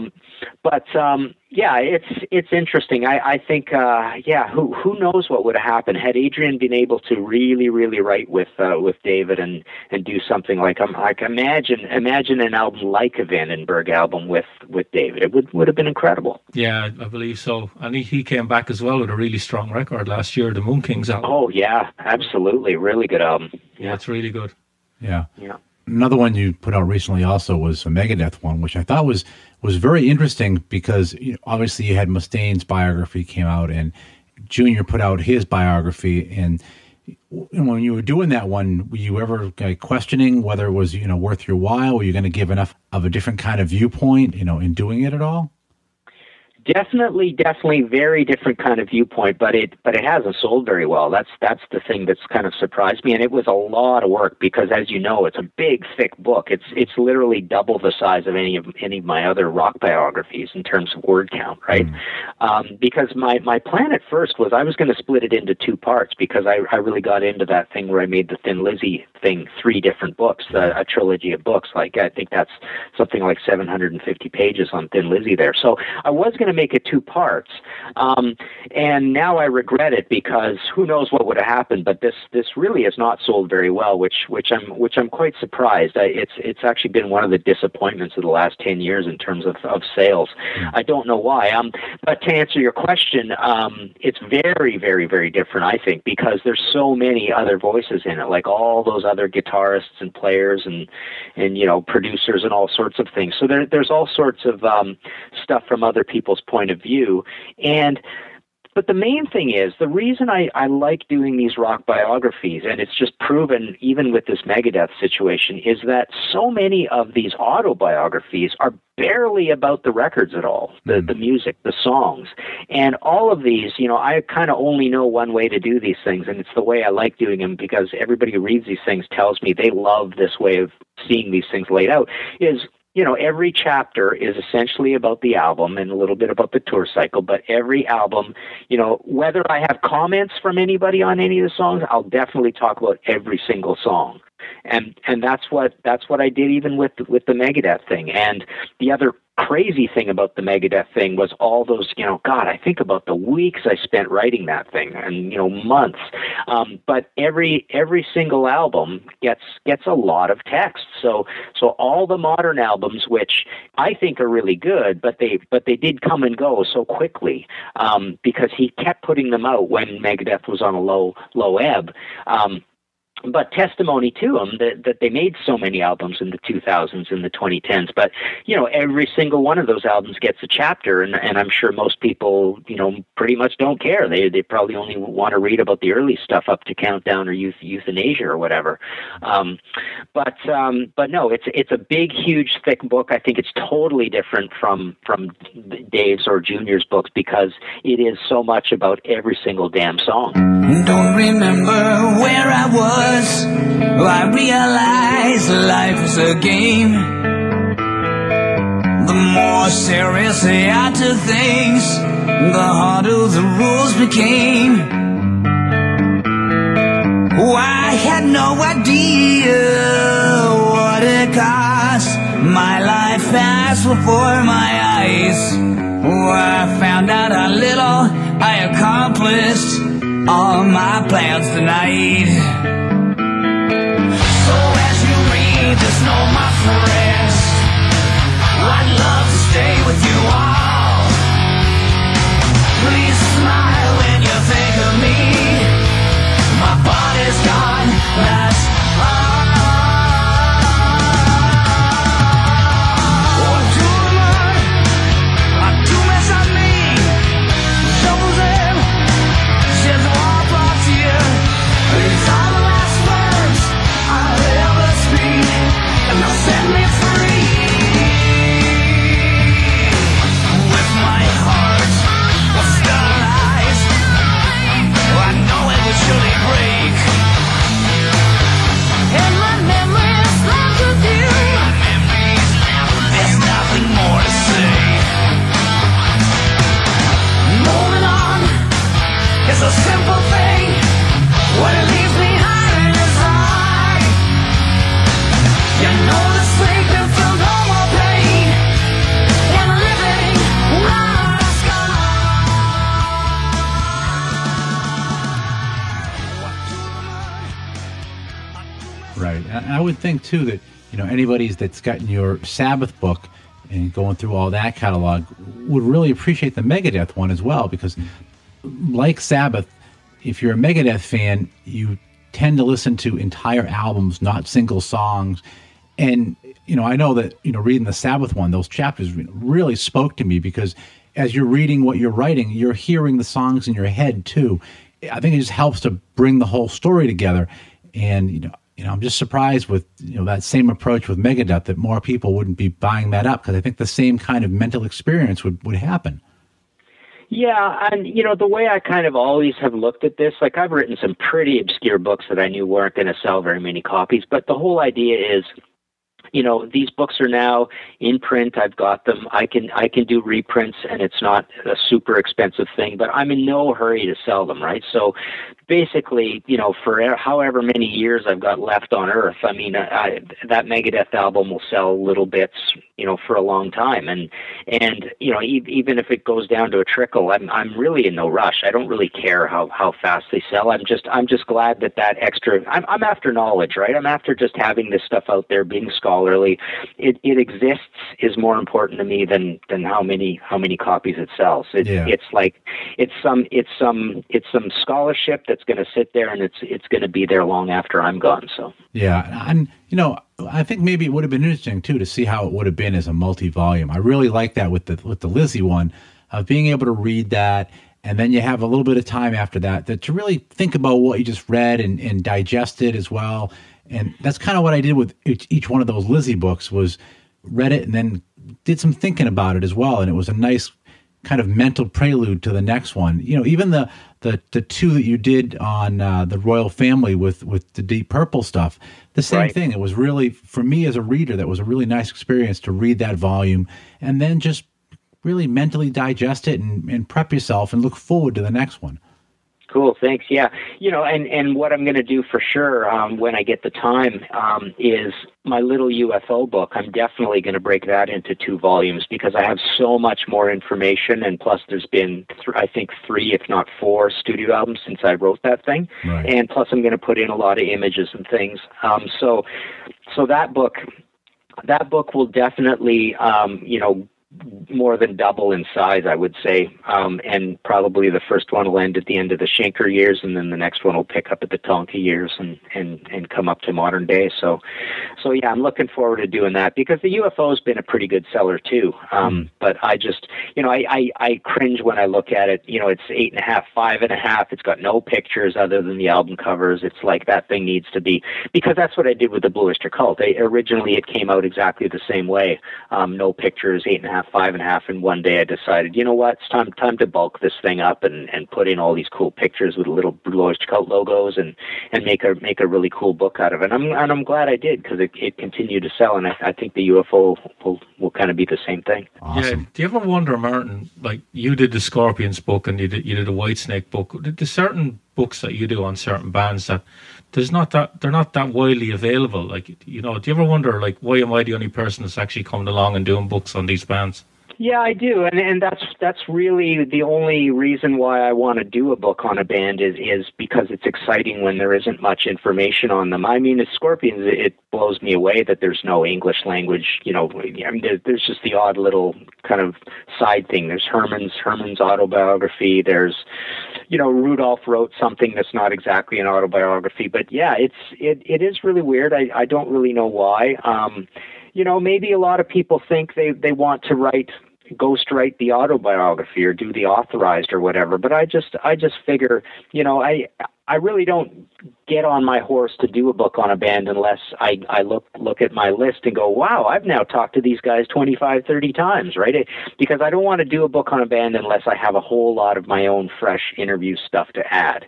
[SPEAKER 1] It's interesting. I think, who knows what would have happened had Adrian been able to really, really write with David and do something like imagine an album like a Vandenberg album with David. It would have been incredible.
[SPEAKER 4] Yeah, I believe so. And he came back as well with a really strong record last year, the Moon Kings album.
[SPEAKER 1] Oh yeah, absolutely, really good album.
[SPEAKER 4] Yeah, it's really good.
[SPEAKER 3] Yeah.
[SPEAKER 1] Yeah.
[SPEAKER 3] Another one you put out recently also was a Megadeth one, which I thought was very interesting because obviously you had Mustaine's biography came out and Junior put out his biography. And when you were doing that one, were you ever questioning whether it was worth your while? Were you going to give enough of a different kind of viewpoint in doing it at all?
[SPEAKER 1] Definitely, very different kind of viewpoint, but it hasn't sold very well. That's the thing that's kind of surprised me, and it was a lot of work because, as you know, it's a big, thick book. It's literally double the size of any of my other rock biographies in terms of word count, right? Because my plan at first was I was going to split it into 2 parts because I really got into that thing where I made the Thin Lizzy thing 3 different books, a trilogy of books. Like I think that's something like 750 pages on Thin Lizzy there. So I was going to make it 2 parts, and now I regret it because who knows what would have happened. But this really has not sold very well, which I'm quite surprised. It's actually been one of the disappointments of the last 10 years in terms of sales. I don't know why. But to answer your question, it's very, very, very different, I think, because there's so many other voices in it, like all those other guitarists and players and producers and all sorts of things. So there's all sorts of stuff from other people's point of view. But the main thing is, the reason I like doing these rock biographies, and it's just proven even with this Megadeth situation, is that so many of these autobiographies are barely about the records at all, the music, the songs. And all of these, I kind of only know one way to do these things, and it's the way I like doing them because everybody who reads these things tells me they love this way of seeing these things laid out, is every chapter is essentially about the album and a little bit about the tour cycle, but every album, whether I have comments from anybody on any of the songs, I'll definitely talk about every single song. and that's what I did even with the Megadeth thing. And the other crazy thing about the Megadeth thing was all those, God, I think about the weeks I spent writing that thing, and months. But every single album gets a lot of text. So all the modern albums, which I think are really good, but they did come and go so quickly because he kept putting them out when Megadeth was on a low ebb. But testimony to them that they made so many albums in the 2000s and the 2010s. But, every single one of those albums gets a chapter, and I'm sure most people, pretty much don't care. They probably only want to read about the early stuff up to Countdown or Euthanasia or whatever. But no, it's a big, huge, thick book. I think it's totally different from Dave's or Junior's books because it is so much about every single damn song.
[SPEAKER 5] Don't remember where I was. I realize life is a game. The more serious I took things, the harder the rules became. Oh, I had no idea what it cost. My life passed before my eyes. Oh, I found out how little I accomplished all my plans tonight. This note, my friends, I'd love to stay with you all. Please smile when you think of me. My body's gone, that's all. What do I do mess on me? Shovels in, sheds all brought to you. These are the last words I'll ever speak. And they'll set me free. With my heart will sterilize. I know it would surely break. And my memories left with you. There's nothing more to say. Moving on is a simple thing. What it leaves behind is you know the sleep and feel no more pain. And living was
[SPEAKER 3] Right. And I would think, too, that, anybody that's gotten your Sabbath book and going through all that catalog would really appreciate the Megadeth one as well, because like Sabbath, if you're a Megadeth fan, you tend to listen to entire albums, not single songs. And, I know that, reading the Sabbath one, those chapters really spoke to me because as you're reading what you're writing, you're hearing the songs in your head too. I think it just helps to bring the whole story together. And, I'm just surprised with, that same approach with Megadeth that more people wouldn't be buying that up because I think the same kind of mental experience would happen.
[SPEAKER 1] Yeah, and the way I kind of always have looked at this, like I've written some pretty obscure books that I knew weren't going to sell very many copies, but the whole idea is, these books are now in print. I've got them. I can do reprints, and it's not a super expensive thing, but I'm in no hurry to sell them, right? So basically, for however many years I've got left on Earth, I mean, that Megadeth album will sell little bits, for a long time. And even if it goes down to a trickle, I'm really in no rush. I don't really care how fast they sell. I'm just glad that extra, I'm after knowledge, right? I'm after just having this stuff out there, being scholarly. It exists is more important to me than how many copies it sells. It's like, it's some scholarship that's going to sit there and it's going to be there long after I'm gone. So.
[SPEAKER 3] Yeah. And, I think maybe it would have been interesting too to see how it would have been as a multi-volume. I really like that with the Lizzie one, of being able to read that, and then you have a little bit of time after that to really think about what you just read and digest it as well. And that's kind of what I did with each one of those Lizzie books, was read it and then did some thinking about it as well. And it was a nice kind of mental prelude to the next one. Even the two that you did on the Royal Family with the Deep Purple stuff, the same thing. It was really, for me as a reader, that was a really nice experience to read that volume and then just really mentally digest it and prep yourself and look forward to the next one.
[SPEAKER 1] Cool, thanks. Yeah, and what I'm going to do for sure when I get the time is my little UFO book. I'm definitely going to break that into 2 volumes because I have so much more information, and plus there's been, I think, 3, if not 4 studio albums since I wrote that thing,
[SPEAKER 3] right.
[SPEAKER 1] And plus I'm going to put in a lot of images and things. So that book will definitely, more than double in size, I would say. And probably the first one will end at the end of the Schenker years, and then the next one will pick up at the Tonka years and come up to modern day. So yeah, I'm looking forward to doing that because the UFO's been a pretty good seller too. But I just, I cringe when I look at it. It's 8.5, 5.5. It's got no pictures other than the album covers. It's like that thing needs to be, because that's what I did with the Blue Oyster Cult. Originally it came out exactly the same way. No pictures, 8.5, 5.5, and one day I decided, you know what, it's time to bulk this thing up and put in all these cool pictures with little Blue Oyster Cult logos and make a really cool book out of it. And I'm glad I did because it continued to sell, and I think the UFO will kind of be the same thing.
[SPEAKER 3] Awesome.
[SPEAKER 4] Yeah. Do you ever wonder, Martin, like you did the Scorpions book and you did the Whitesnake book? There's certain books that you do on certain bands that they're not that widely available. Like, do you ever wonder, like, why am I the only person that's actually coming along and doing books on these bands?
[SPEAKER 1] Yeah, I do, and that's really the only reason why I want to do a book on a band is because it's exciting when there isn't much information on them. I mean, the Scorpions, it blows me away that there's no English language. There's just the odd little kind of side thing. There's Herman's autobiography. There's, Rudolph wrote something that's not exactly an autobiography, but yeah, it is really weird. I don't really know why. Maybe a lot of people think they want to ghostwrite the autobiography or do the authorized or whatever. But I just figure, I really don't get on my horse to do a book on a band unless I look at my list and go, wow, I've now talked to these guys 25, 30 times, right? Because I don't want to do a book on a band unless I have a whole lot of my own fresh interview stuff to add.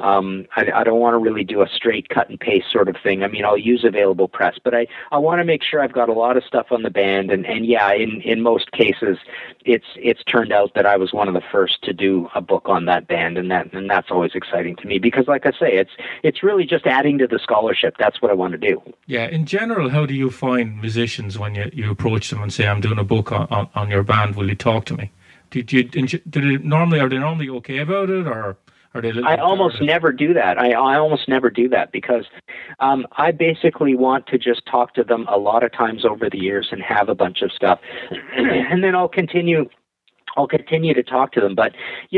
[SPEAKER 1] I don't want to really do a straight cut and paste sort of thing. I mean, I'll use available press, but I want to make sure I've got a lot of stuff on the band. And yeah, in most cases, it's turned out that I was one of the first to do a book on that band, and that's always exciting to me because, like I say, it's really just adding to the scholarship. That's what I want to do.
[SPEAKER 4] Yeah. In general, how do you find musicians when you approach them and say, I'm doing a book on your band, will you talk to me? Are they normally okay about it, or are they?
[SPEAKER 1] I almost never do that. I almost never do that because I basically want to just talk to them a lot of times over the years and have a bunch of stuff, and then I'll continue to talk to them. But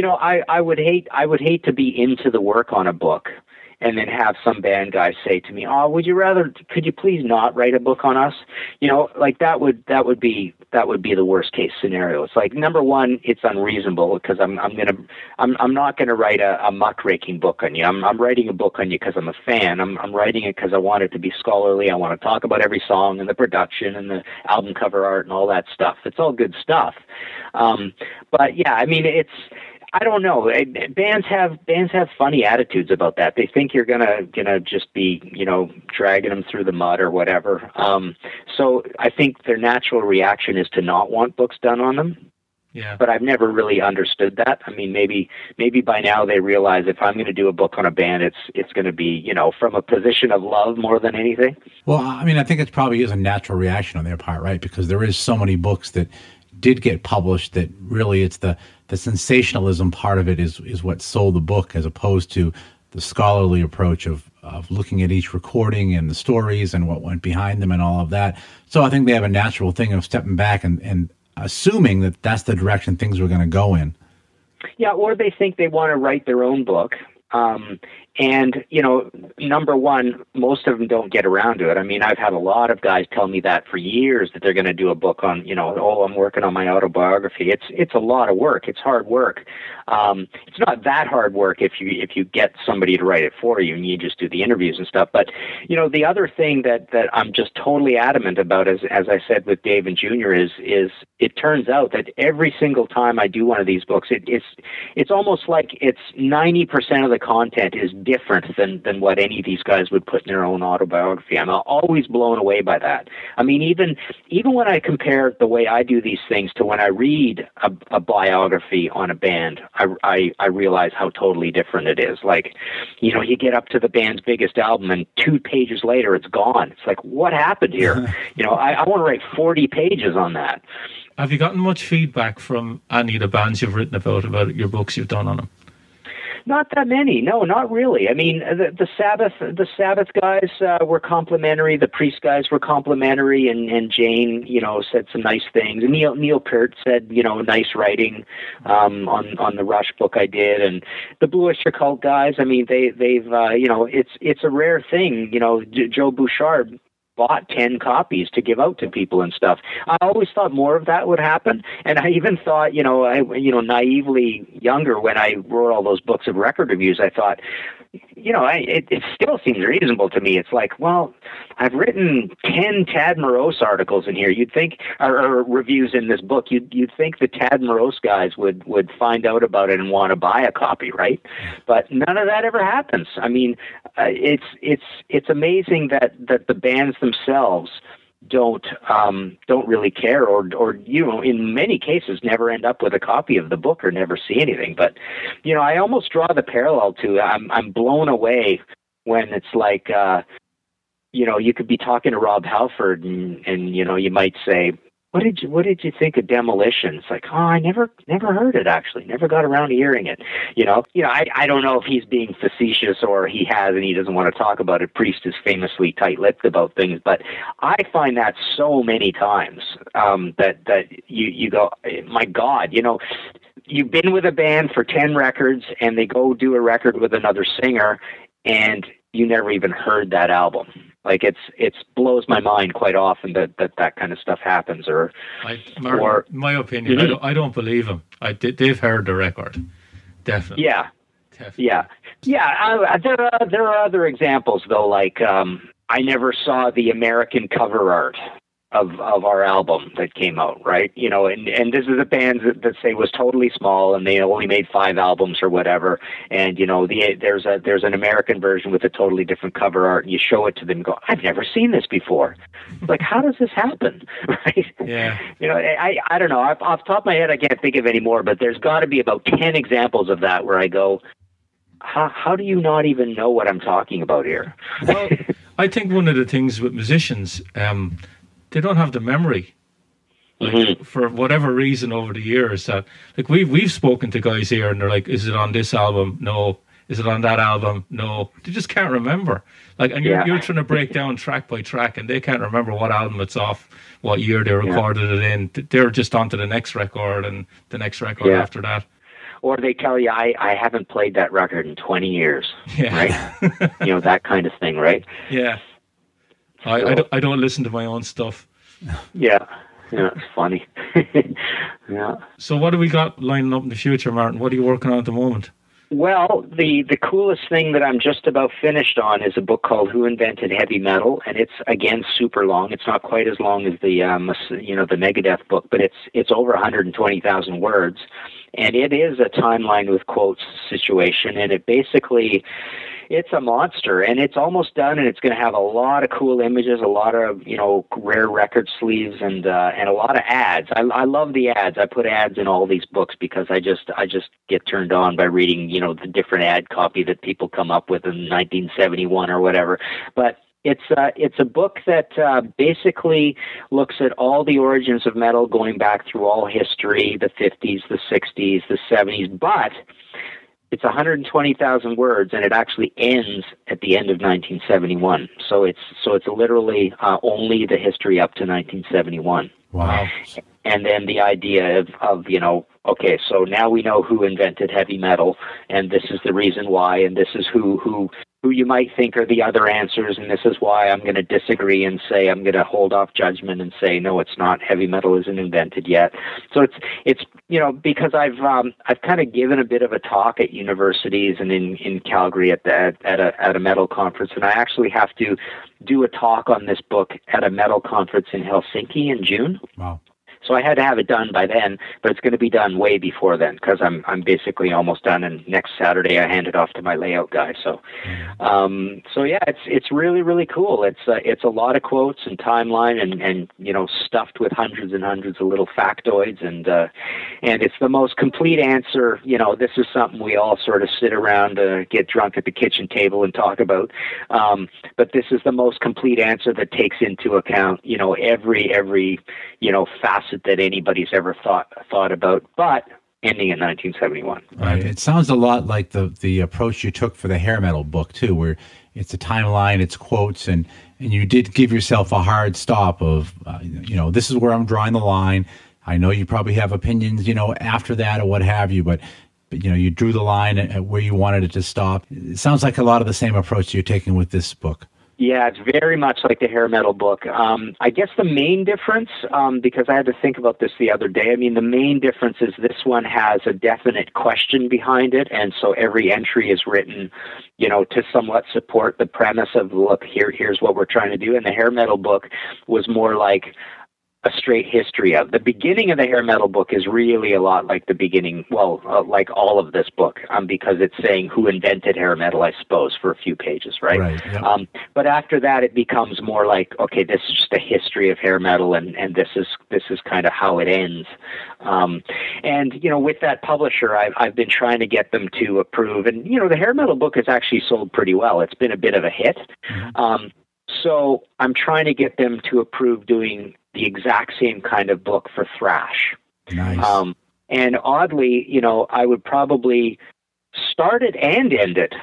[SPEAKER 1] I would hate to be into the work on a book and then have some band guy say to me, "Oh, could you please not write a book on us?" Like that would be the worst case scenario. It's like, number one, it's unreasonable because I'm not gonna write a muckraking book on you. I'm writing a book on you because I'm a fan. I'm writing it because I want it to be scholarly. I want to talk about every song and the production and the album cover art and all that stuff. It's all good stuff. But yeah, I mean, I don't know. Bands have funny attitudes about that. They think you're gonna just be, dragging them through the mud or whatever. So I think their natural reaction is to not want books done on them.
[SPEAKER 4] Yeah.
[SPEAKER 1] But I've never really understood that. I mean, maybe by now they realize if I'm going to do a book on a band, it's going to be, from a position of love more than anything.
[SPEAKER 3] Well, I mean, I think it probably is a natural reaction on their part, right? Because there is so many books that did get published that really it's the sensationalism part of it is what sold the book, as opposed to the scholarly approach of looking at each recording and the stories and what went behind them and all of that. So I think they have a natural thing of stepping back and assuming that that's the direction things were going to go in.
[SPEAKER 1] Yeah, or they think they want to write their own book. And, number one, most of them don't get around to it. I mean, I've had a lot of guys tell me that for years, that they're going to do a book on, I'm working on my autobiography. It's a lot of work. It's hard work. It's not that hard work if you get somebody to write it for you and you just do the interviews and stuff. But, the other thing that I'm just totally adamant about, as I said with Dave and Junior, is it turns out that every single time I do one of these books, it's almost like it's 90% of the content is different than what any of these guys would put in their own autobiography. I'm always blown away by that. I mean, even when I compare the way I do these things to when I read a biography on a band, I realize how totally different it is. Like, you know, you get up to the band's biggest album and 2 pages later it's gone. It's like, what happened here? You know, I want to write 40 pages on that.
[SPEAKER 4] Have you gotten much feedback from any of the bands you've written about your books you've done on them?
[SPEAKER 1] Not that many. No, not really. I mean, the Sabbath guys were complimentary. The Priest guys were complimentary, and Jane, you know, said some nice things. And Neil Peart said, you know, nice writing on the Rush book I did. And the Blue Oyster Cult guys, I mean, they've you know, it's a rare thing. You know, Joe Bouchard bought 10 copies to give out to people and stuff. I always thought more of that would happen, and I even thought, you know, naively younger when I wrote all those books of record reviews, I thought, you know, it still seems reasonable to me. It's like, well, I've written 10 Tad Morose articles in here. You'd think, or reviews in this book. You'd think the Tad Morose guys would find out about it and want to buy a copy, right? But none of that ever happens. I mean, it's amazing that the bands themselves don't really care, or you know, in many cases never end up with a copy of the book or never see anything. But you know, I almost draw the parallel to I'm blown away when it's like you know, you could be talking to Rob Halford and you know, you might say, what did you think of Demolition? It's like, oh, I never heard it, actually. Never got around to hearing it. You know, I don't know if he's being facetious or he has and he doesn't want to talk about it. Priest is famously tight-lipped about things, but I find that so many times that you go, my God, you know, you've been with a band for 10 records and they go do a record with another singer and you never even heard that album. Like it blows my mind quite often that kind of stuff happens.
[SPEAKER 4] Martin, my opinion, mm-hmm. I don't believe them. They've heard the record, definitely.
[SPEAKER 1] Yeah,
[SPEAKER 4] definitely.
[SPEAKER 1] yeah. There are other examples though. Like I never saw the American cover art of our album that came out, right? You know, and this is a band that say was totally small and they only made 5 albums or whatever. And you know, there's an American version with a totally different cover art, and you show it to them and go, I've never seen this before. Like, how does this happen? Right?
[SPEAKER 4] Yeah.
[SPEAKER 1] You know, I don't know. Off the top of my head, I can't think of any more, but there's got to be about 10 examples of that where I go, how do you not even know what I'm talking about here?
[SPEAKER 4] Well, I think one of the things with musicians, they don't have the memory, like, mm-hmm. for whatever reason over the years. That like we've spoken to guys here, and they're like, "Is it on this album? No. Is it on that album? No." They just can't remember. Like, and you're trying to break down track by track, and they can't remember what album it's off, what year they recorded it in. They're just on to the next record and the next record after that.
[SPEAKER 1] Or they tell you, I haven't played that record in 20 years, right? You know, that kind of thing, right?
[SPEAKER 4] Yeah. I don't listen to my own stuff.
[SPEAKER 1] Yeah, it's funny. Yeah.
[SPEAKER 4] So what do we got lining up in the future, Martin? What are you working on at the moment?
[SPEAKER 1] Well, the coolest thing that I'm just about finished on is a book called Who Invented Heavy Metal, and it's again super long. It's not quite as long as the the Megadeth book, but it's over 120,000 words, and it is a timeline with quotes situation, and it basically. It's a monster, and it's almost done, and it's going to have a lot of cool images, a lot of, you know, rare record sleeves, and a lot of ads. I love the ads. I put ads in all these books because I just get turned on by reading, you know, the different ad copy that people come up with in 1971 or whatever. But it's a book that basically looks at all the origins of metal going back through all history, the 50s, the 60s, the 70s, but it's 120,000 words, and it actually ends at the end of 1971. So it's literally only the history up to 1971.
[SPEAKER 3] Wow.
[SPEAKER 1] And then the idea of you know, okay, so now we know who invented heavy metal, and this is the reason why, and this is who you might think are the other answers, and this is why I'm going to disagree and say I'm going to hold off judgment and say no, it's not. Heavy metal isn't invented yet. So it's you know, because I've kind of given a bit of a talk at universities and in Calgary at a metal conference, and I actually have to do a talk on this book at a metal conference in Helsinki in June.
[SPEAKER 3] Wow.
[SPEAKER 1] So I had to have it done by then, but it's going to be done way before then because I'm basically almost done. And next Saturday I hand it off to my layout guy. So, so yeah, it's really, really cool. It's a lot of quotes and timeline and stuffed with hundreds and hundreds of little factoids and it's the most complete answer. This is something we all sort of sit around, get drunk at the kitchen table and talk about. But this is the most complete answer that takes into account, every facet that anybody's ever thought about, but ending in 1971.
[SPEAKER 3] Right. It sounds a lot like the approach you took for the hair metal book too, where it's a timeline, it's quotes, and you did give yourself a hard stop of, this is where I'm drawing the line. I know you probably have opinions, after that or what have you, but you drew the line at where you wanted it to stop. It sounds like a lot of the same approach you're taking with this book.
[SPEAKER 1] Yeah, it's very much like the hair metal book. I guess the main difference, because I had to think about this the other day, the main difference is this one has a definite question behind it, and so every entry is written, to somewhat support the premise of, look, here's what we're trying to do. And the hair metal book was more like a straight history of. The beginning of the hair metal book is really a lot like the beginning, like all of this book, because it's saying who invented hair metal, I suppose, for a few pages, right?
[SPEAKER 3] Right, yep.
[SPEAKER 1] But after that, it becomes more like, okay, this is just a history of hair metal, and this is kind of how it ends. And with that publisher, I've been trying to get them to approve, and the hair metal book has actually sold pretty well. It's been a bit of a hit. Mm-hmm. So I'm trying to get them to approve doing the exact same kind of book for thrash.
[SPEAKER 3] Nice.
[SPEAKER 1] And oddly, I would probably start it and end it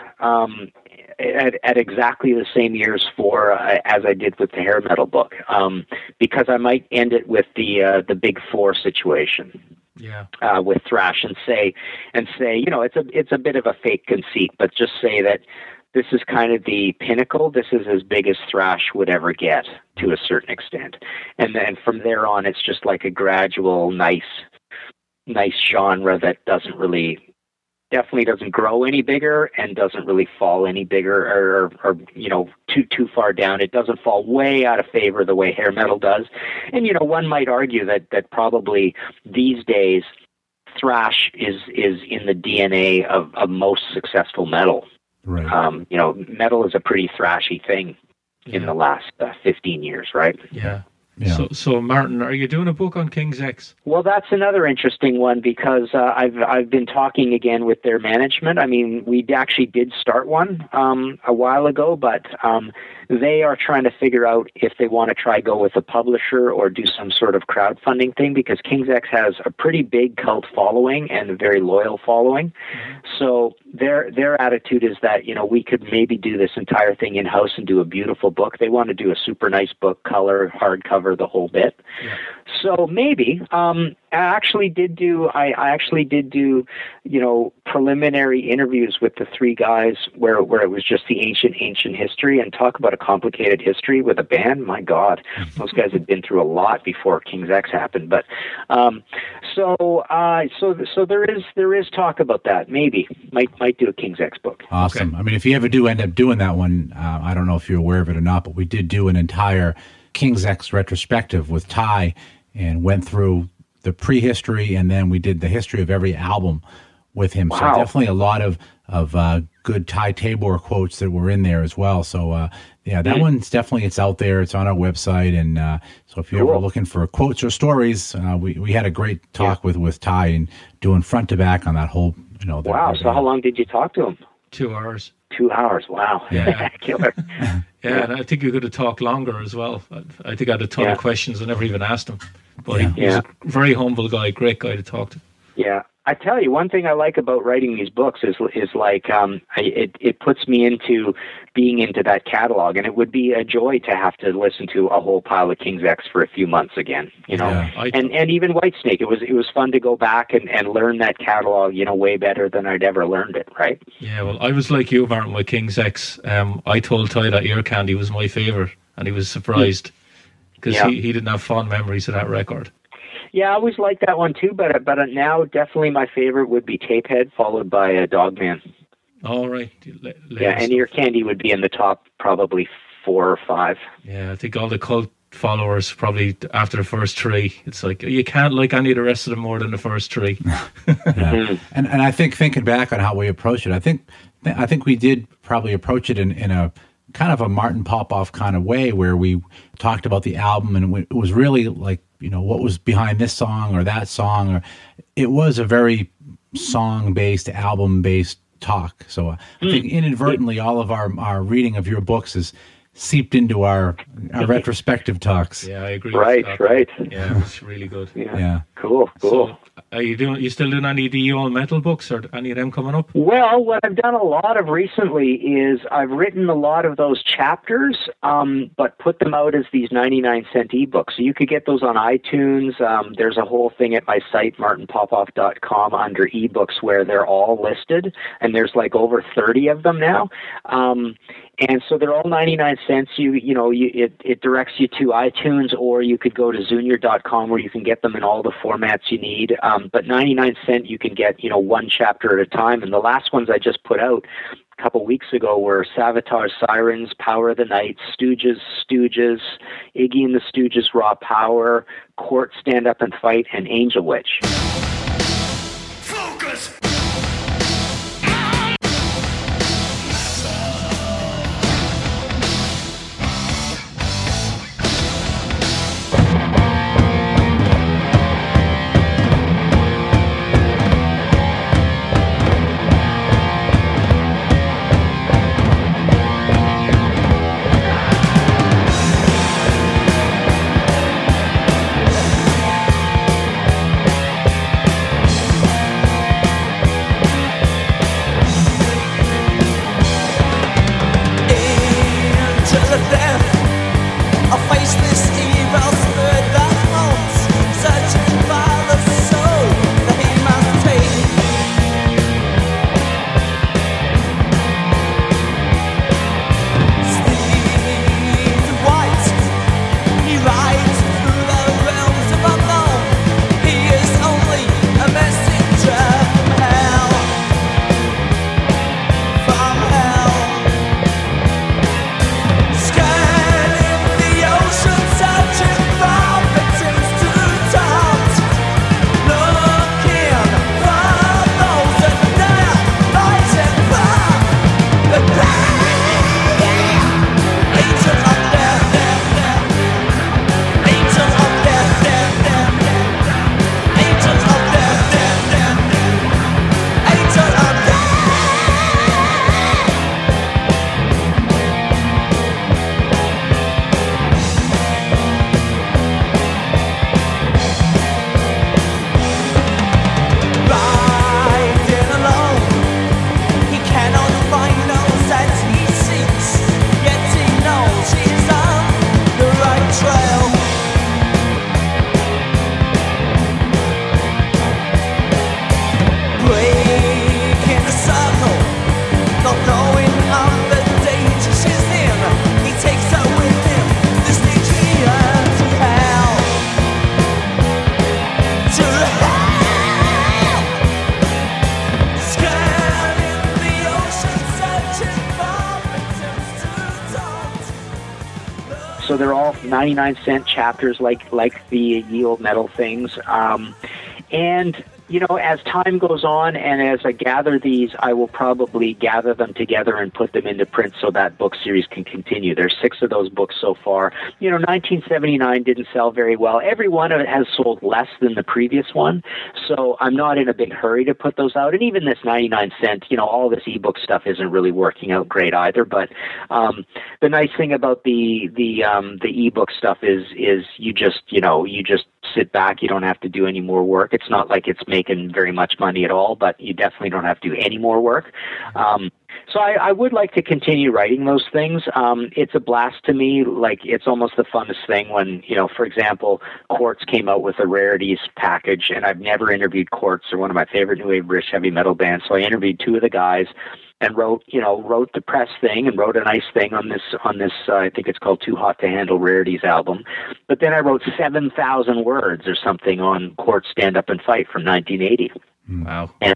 [SPEAKER 1] at exactly the same years for as I did with the hair metal book, because I might end it with the Big Four situation.
[SPEAKER 4] Yeah.
[SPEAKER 1] With thrash and say, it's a bit of a fake conceit, but just say that this is kind of the pinnacle. This is as big as thrash would ever get to a certain extent. And then from there on, it's just like a gradual, nice genre that definitely doesn't grow any bigger and doesn't really fall any bigger or too far down. It doesn't fall way out of favor the way hair metal does. And, one might argue that probably these days thrash is in the DNA of most successful metal.
[SPEAKER 3] Right.
[SPEAKER 1] Metal is a pretty thrashy thing in the last 15 years, right?
[SPEAKER 4] Yeah.
[SPEAKER 3] Yeah.
[SPEAKER 4] So Martin, are you doing a book on King's X?
[SPEAKER 1] Well, that's another interesting one because I've been talking again with their management. We actually did start one a while ago, but they are trying to figure out if they want to try go with a publisher or do some sort of crowdfunding thing, because King's X has a pretty big cult following and a very loyal following. Mm-hmm. So their attitude is that we could maybe do this entire thing in house and do a beautiful book. They want to do a super nice book, color, hardcover, the whole bit. Yeah. So maybe I actually did do preliminary interviews with the three guys where it was just the ancient history, and talk about a complicated history with a band. My God, those guys had been through a lot before King's X happened. But so there is talk about that. Maybe might do a King's X book.
[SPEAKER 3] Awesome.
[SPEAKER 4] Okay.
[SPEAKER 3] If you ever do end up doing that one, I don't know if you're aware of it or not, but we did do an entire King's X retrospective with Ty and went through the prehistory, and then we did the history of every album with him. Wow. So definitely a lot of good Ty Tabor quotes that were in there as well. So that one's definitely, it's out there. It's on our website, and so if you're ever looking for quotes or stories, we had a great talk with Ty and doing front to back on that whole.
[SPEAKER 1] Wow. So how long did you talk to him?
[SPEAKER 4] 2 hours.
[SPEAKER 1] 2 hours. Wow.
[SPEAKER 4] Yeah.
[SPEAKER 1] Killer.
[SPEAKER 4] Yeah, and I think you could have talked longer as well. I think I had a ton of questions. I never even asked him. But he's a very humble guy, great guy to talk to.
[SPEAKER 1] Yeah. I tell you, one thing I like about writing these books is like it puts me into being into that catalog, and it would be a joy to have to listen to a whole pile of King's X for a few months again, and even Whitesnake. It was fun to go back and learn that catalog, way better than I'd ever learned it, right?
[SPEAKER 4] Yeah, well, I was like you, Martin, with King's X. I told Ty that Ear Candy was my favorite, and he was surprised because he didn't have fond memories of that record.
[SPEAKER 1] Yeah, I always liked that one too, but now definitely my favorite would be Tapehead, followed by Dogman.
[SPEAKER 4] All right.
[SPEAKER 1] And Ear Candy would be in the top probably 4 or 5.
[SPEAKER 4] Yeah, I think all the cult followers probably after the first three. It's like you can't like any of the rest of them more than the first three.
[SPEAKER 3] Yeah. And I think thinking back on how we approached it, I think we did probably approach it in a kind of a Martin Popoff kind of way, where we talked about the album, and it was really like, you know, what was behind this song or that song, or it was a very song-based, album-based talk. So I think inadvertently all of our reading of your books is seeped into our retrospective talks.
[SPEAKER 4] Yeah, I agree.
[SPEAKER 1] Right.
[SPEAKER 4] Yeah, it's really good.
[SPEAKER 1] Yeah. Cool.
[SPEAKER 4] So, are you still doing any of the old metal books, or any of them coming up?
[SPEAKER 1] Well, what I've done a lot of recently is I've written a lot of those chapters, but put them out as these 99-cent ebooks. So you could get those on iTunes. There's a whole thing at my site, martinpopoff.com, under ebooks where they're all listed, and there's like over 30 of them now. And so they're all 99 cents. It directs you to iTunes, or you could go to Zunier.com where you can get them in all the formats you need. But 99 cent, you can get, one chapter at a time. And the last ones I just put out a couple weeks ago were Savatage Sirens, Power of the Night, Stooges, Iggy and the Stooges, Raw Power, Court, Stand Up and Fight, and Angel Witch.
[SPEAKER 5] Focus!
[SPEAKER 1] So they're all 99-cent chapters like the Ye Olde Metal things. And, as time goes on and as I gather these, I will probably gather them together and put them into print so that book series can continue. There's 6 of those books so far. 1979 didn't sell very well. Every one of it has sold less than the previous one, so I'm not in a big hurry to put those out. And even this 99-cent, all this ebook stuff isn't really working out great either. But the nice thing about the ebook stuff is you just sit back. You don't have to do any more work. It's not like it's making very much money at all, but you definitely don't have to do any more work. So I would like to continue writing those things. It's a blast to me. Like, it's almost the funnest thing when, for example, Quartz came out with a rarities package, and I've never interviewed Quartz. They're one of my favorite new wave British heavy metal bands. So I interviewed 2 of the guys and wrote the press thing and wrote a nice thing on this I think it's called Too Hot to Handle Rarities album. But then I wrote 7,000 words or something on Quartz Stand Up and Fight from 1980.
[SPEAKER 4] Wow.
[SPEAKER 1] And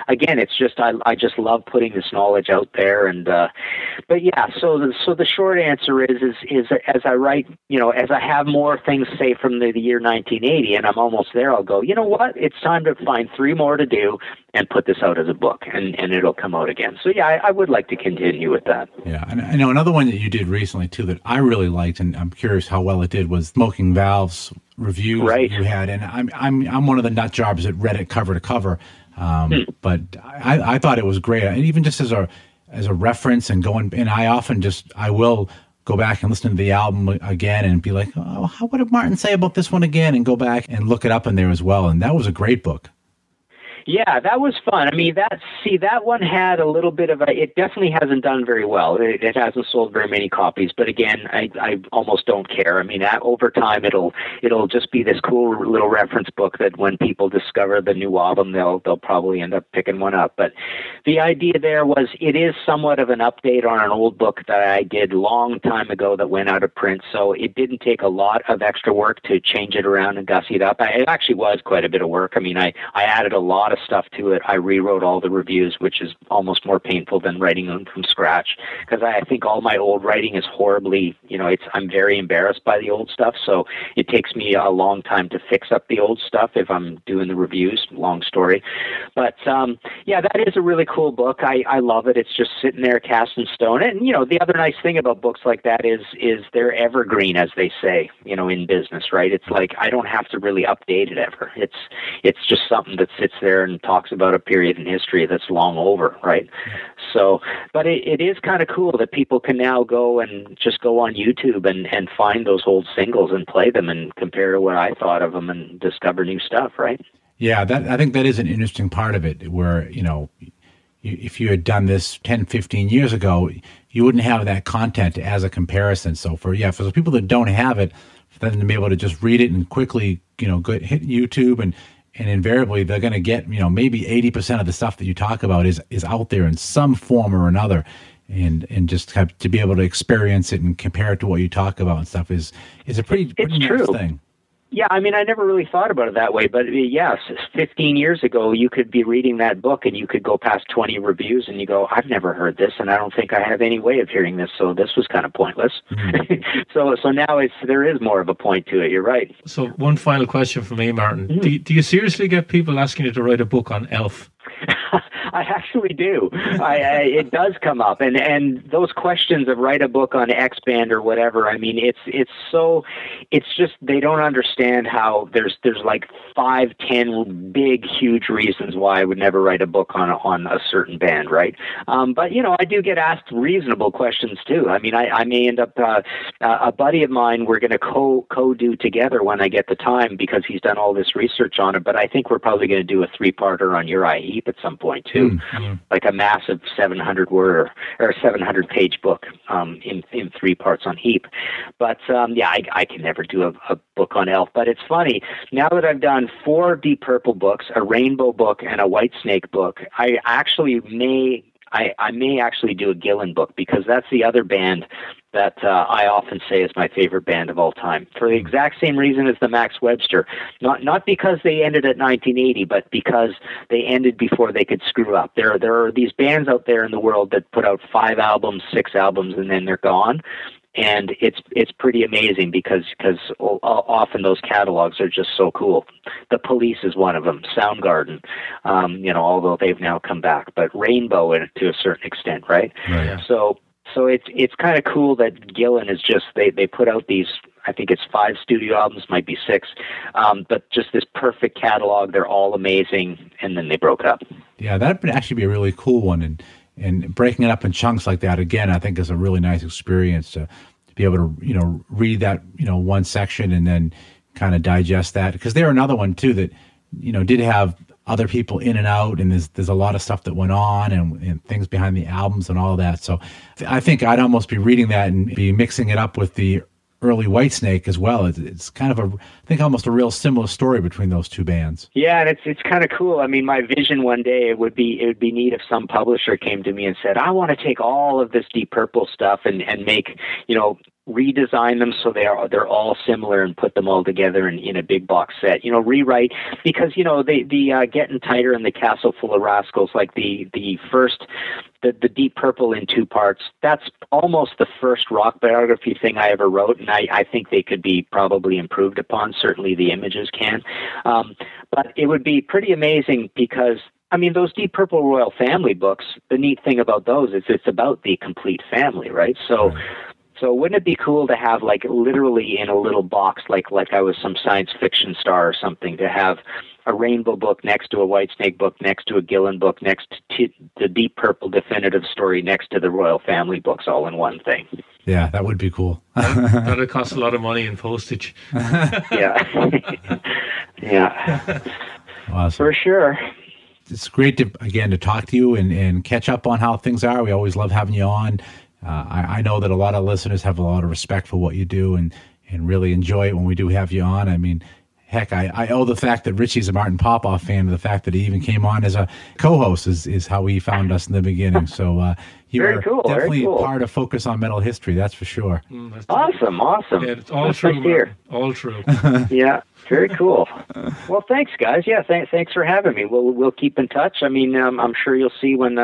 [SPEAKER 1] again, it's just I just love putting this knowledge out there. And but yeah, so the short answer is as I write, as I have more things, say, from the year 1980, and I'm almost there, I'll go, you know what? It's time to find 3 more to do and put this out as a book, and it'll come out again. So yeah, I would like to continue with that.
[SPEAKER 3] Yeah, and I know another one that you did recently too that I really liked, and I'm curious how well it did, was Smoking Valves reviews that you had, and I'm one of the nut jobs that read it cover to cover, but I thought it was great, and even just as a reference and going, and I will go back and listen to the album again and be like, oh, what did Martin say about this one again, and go back and look it up in there as well, and that was a great book.
[SPEAKER 1] Yeah, that was fun. I mean, that one had a little bit of it definitely hasn't done very well. It hasn't sold very many copies, but again, I almost don't care. I mean, over time, it'll just be this cool little reference book that when people discover the new album, they'll probably end up picking one up. But the idea there was it is somewhat of an update on an old book that I did a long time ago that went out of print, so it didn't take a lot of extra work to change it around and gussy it up. It actually was quite a bit of work. I mean, I added a lot of stuff to it. I rewrote all the reviews, which is almost more painful than writing them from scratch, because I think all my old writing is horribly, I'm very embarrassed by the old stuff, so it takes me a long time to fix up the old stuff if I'm doing the reviews. Long story. But yeah, that is a really cool book. I love it. It's just sitting there cast in stone. And the other nice thing about books like that is they're evergreen, as they say, in business, right? It's like I don't have to really update it ever. It's just something that sits there and talks about a period in history that's long over, right? So, but it is kind of cool that people can now go and just go on YouTube and find those old singles and play them and compare to what I thought of them and discover new stuff, right?
[SPEAKER 3] Yeah, I think that is an interesting part of it, where, if you had done this 10, 15 years ago, you wouldn't have that content as a comparison. So for the people that don't have it, for them to be able to just read it and quickly, hit YouTube and invariably they're going to get, maybe 80% of the stuff that you talk about is out there in some form or another. And just have to be able to experience it and compare it to what you talk about and stuff is a pretty nice thing.
[SPEAKER 1] Yeah, I mean, I never really thought about it that way, but yes, 15 years ago, you could be reading that book and you could go past 20 reviews and you go, I've never heard this, and I don't think I have any way of hearing this, so this was kind of pointless. Mm-hmm. so now there is more of a point to it. You're right.
[SPEAKER 4] So one final question for me, Martin. Mm-hmm. Do you seriously get people asking you to write a book on Elf?
[SPEAKER 1] I actually do. It does come up, and those questions of write a book on X band or whatever. I mean, it's just they don't understand how there's like 5-10 big huge reasons why I would never write a book on a certain band, right? But I do get asked reasonable questions too. I mean, I may end up a buddy of mine we're going to co-do together when I get the time, because he's done all this research on it. But I think we're probably going to do a 3-parter on Uriah Heep at some point too. Mm-hmm. Like a massive 700-word or 700-page book in 3 parts on Heep. But I can never do a book on Elf. But it's funny, now that I've done 4 Deep Purple books, a Rainbow book, and a Whitesnake book, I may actually do a Gillan book, because that's the other band that I often say is my favorite band of all time, for the exact same reason as the Max Webster. Not because they ended at 1980, but because they ended before they could screw up. There are these bands out there in the world that put out 5 albums, 6 albums, and then they're gone. And it's pretty amazing because often those catalogs are just so cool. The Police is one of them. Soundgarden, although they've now come back, but Rainbow to a certain extent, right? Yeah. So it's kind of cool that Gillan is just they put out these. I think it's 5 studio albums, might be 6, but just this perfect catalog. They're all amazing, and then they broke up.
[SPEAKER 3] Yeah, that would actually be a really cool one, and breaking it up in chunks like that, again, I think is a really nice experience to be able to, read that, one section and then kind of digest that. Because they're another one too that, did have other people in and out, and there's a lot of stuff that went on and things behind the albums and all that. So I think I'd almost be reading that and be mixing it up with the early Whitesnake as well. It's kind of almost a real similar story between those 2 bands.
[SPEAKER 1] Yeah, and it's kind of cool. I mean, my vision one day it would be neat if some publisher came to me and said, I want to take all of this Deep Purple stuff and make redesign them so they're all similar and put them all together in a big box set. Rewrite, because the Getting Tighter and the Castle Full of Rascals, like the first, the Deep Purple in 2 parts, that's almost the first rock biography thing I ever wrote, and I think they could be probably improved upon. Certainly the images can, but it would be pretty amazing because, I mean, those Deep Purple Royal Family books, the neat thing about those is it's about the complete family, right? So wouldn't it be cool to have, like, literally in a little box, like I was some science fiction star or something, to have a Rainbow book next to a Whitesnake book, next to a Gillen book, next to the Deep Purple definitive story, next to the Royal Family books, all in one thing.
[SPEAKER 3] Yeah, that would be cool.
[SPEAKER 4] That'd cost a lot of money in postage.
[SPEAKER 1] Yeah. Yeah.
[SPEAKER 3] Awesome.
[SPEAKER 1] For sure.
[SPEAKER 3] It's great to talk to you and catch up on how things are. We always love having you on. I know that a lot of listeners have a lot of respect for what you do and really enjoy it when we do have you on. I mean, heck, I owe the fact that Richie's a Martin Popoff fan to the fact that he even came on as a co-host is how he found us in the beginning. So you are definitely part of Focus on Metal history, that's for sure.
[SPEAKER 1] Awesome.
[SPEAKER 4] Yeah, it's all true, Martin. All true.
[SPEAKER 1] Yeah, very cool. Well, thanks, guys. Yeah, thanks for having me. We'll keep in touch. I mean, I'm sure you'll see when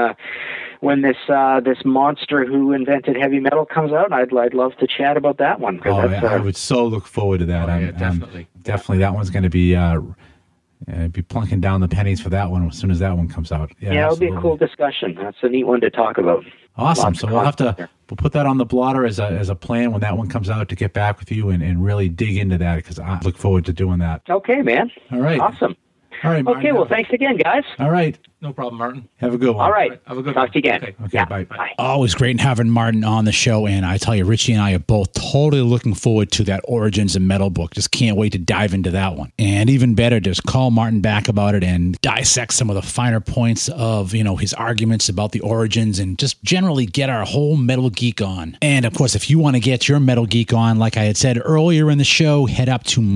[SPEAKER 1] this monster who invented heavy metal comes out. I'd love to chat about that one.
[SPEAKER 3] I would so look forward to that.
[SPEAKER 4] Yeah, definitely.
[SPEAKER 3] Definitely, that one's going to be plunking down the pennies for that one as soon as that one comes out.
[SPEAKER 1] Yeah, it'll be a cool discussion. That's a neat one to talk about.
[SPEAKER 3] Awesome. So we'll put that on the blotter as a plan when that one comes out to get back with you and really dig into that, because I look forward to doing that.
[SPEAKER 1] Okay, man.
[SPEAKER 3] All right.
[SPEAKER 1] Awesome.
[SPEAKER 3] All right, Martin.
[SPEAKER 1] Okay, well, thanks again, guys.
[SPEAKER 3] All right.
[SPEAKER 4] No problem, Martin.
[SPEAKER 3] Have a good one.
[SPEAKER 1] All right.
[SPEAKER 4] Have a good
[SPEAKER 1] Talk
[SPEAKER 4] one.
[SPEAKER 1] to you again.
[SPEAKER 3] Okay,
[SPEAKER 1] yeah.
[SPEAKER 3] bye.
[SPEAKER 6] Always great having Martin on the show, and I tell you, Richie and I are both totally looking forward to that Origins of Metal book. Just can't wait to dive into that one. And even better, just call Martin back about it and dissect some of the finer points of, his arguments about the Origins and just generally get our whole Metal Geek on. And of course, if you want to get your Metal Geek on, like I had said earlier in the show, head up to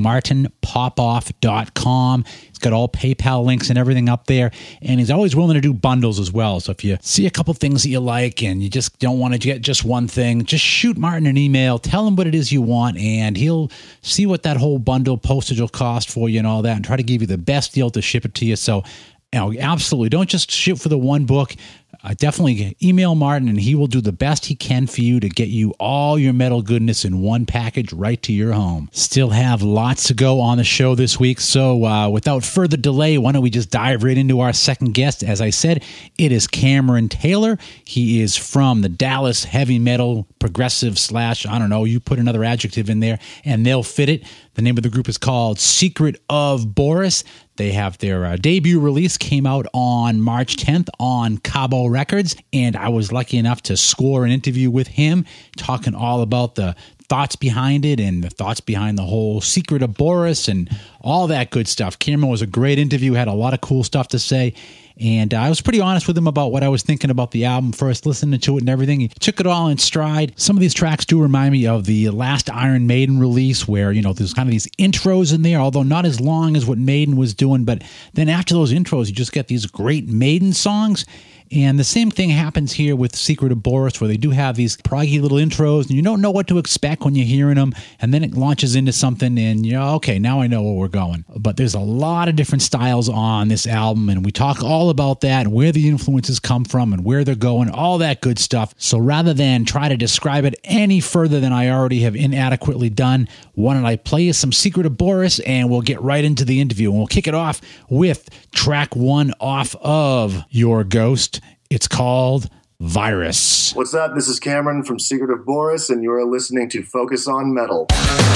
[SPEAKER 6] martinpopoff.com. Got all PayPal links and everything up there, and he's always willing to do bundles as well. So if you see a couple things that you like and you just don't want to get just one thing, just shoot Martin an email, tell him what it is you want, and he'll see what that whole bundle postage will cost for you and all that, and try to give you the best deal to ship it to you. So absolutely, don't just shoot for the one book. Definitely email Martin, and he will do the best he can for you to get you all your metal goodness in one package right to your home. Still have lots to go on the show this week, so without further delay, why don't we just dive right into our second guest? As I said, it is Cameron Taylor. He is from the Dallas heavy metal progressive / I don't know, you put another adjective in there and they'll fit it. The name of the group is called Secret of Boris. They have their debut release came out on March 10th on Cabo Records, and I was lucky enough to score an interview with him talking all about the thoughts behind it and the thoughts behind the whole Secret of Boris and all that good stuff. Cameron was a great interview, had a lot of cool stuff to say, and I was pretty honest with him about what I was thinking about the album first, listening to it and everything. He took it all in stride. Some of these tracks do remind me of the last Iron Maiden release where, there's kind of these intros in there, although not as long as what Maiden was doing. But then after those intros, you just get these great Maiden songs. And the same thing happens here with Secret of Boris, where they do have these proggy little intros, and you don't know what to expect when you're hearing them, and then it launches into something, and okay, now I know where we're going. But there's a lot of different styles on this album, and we talk all about that, and where the influences come from, and where they're going, all that good stuff. So rather than try to describe it any further than I already have inadequately done, why don't I play you some Secret of Boris, and we'll get right into the interview, and we'll kick it off with track 1 off of Your Ghost. It's called Virus.
[SPEAKER 7] What's up? This is Cameron from Secret of Boris, and you're listening to Focus on Metal.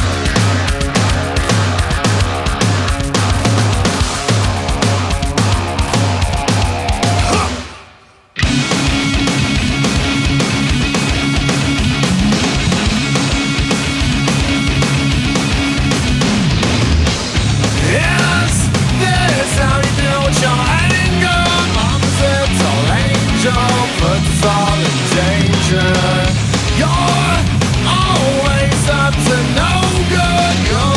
[SPEAKER 5] Puts all in danger. You're always up to no good. You're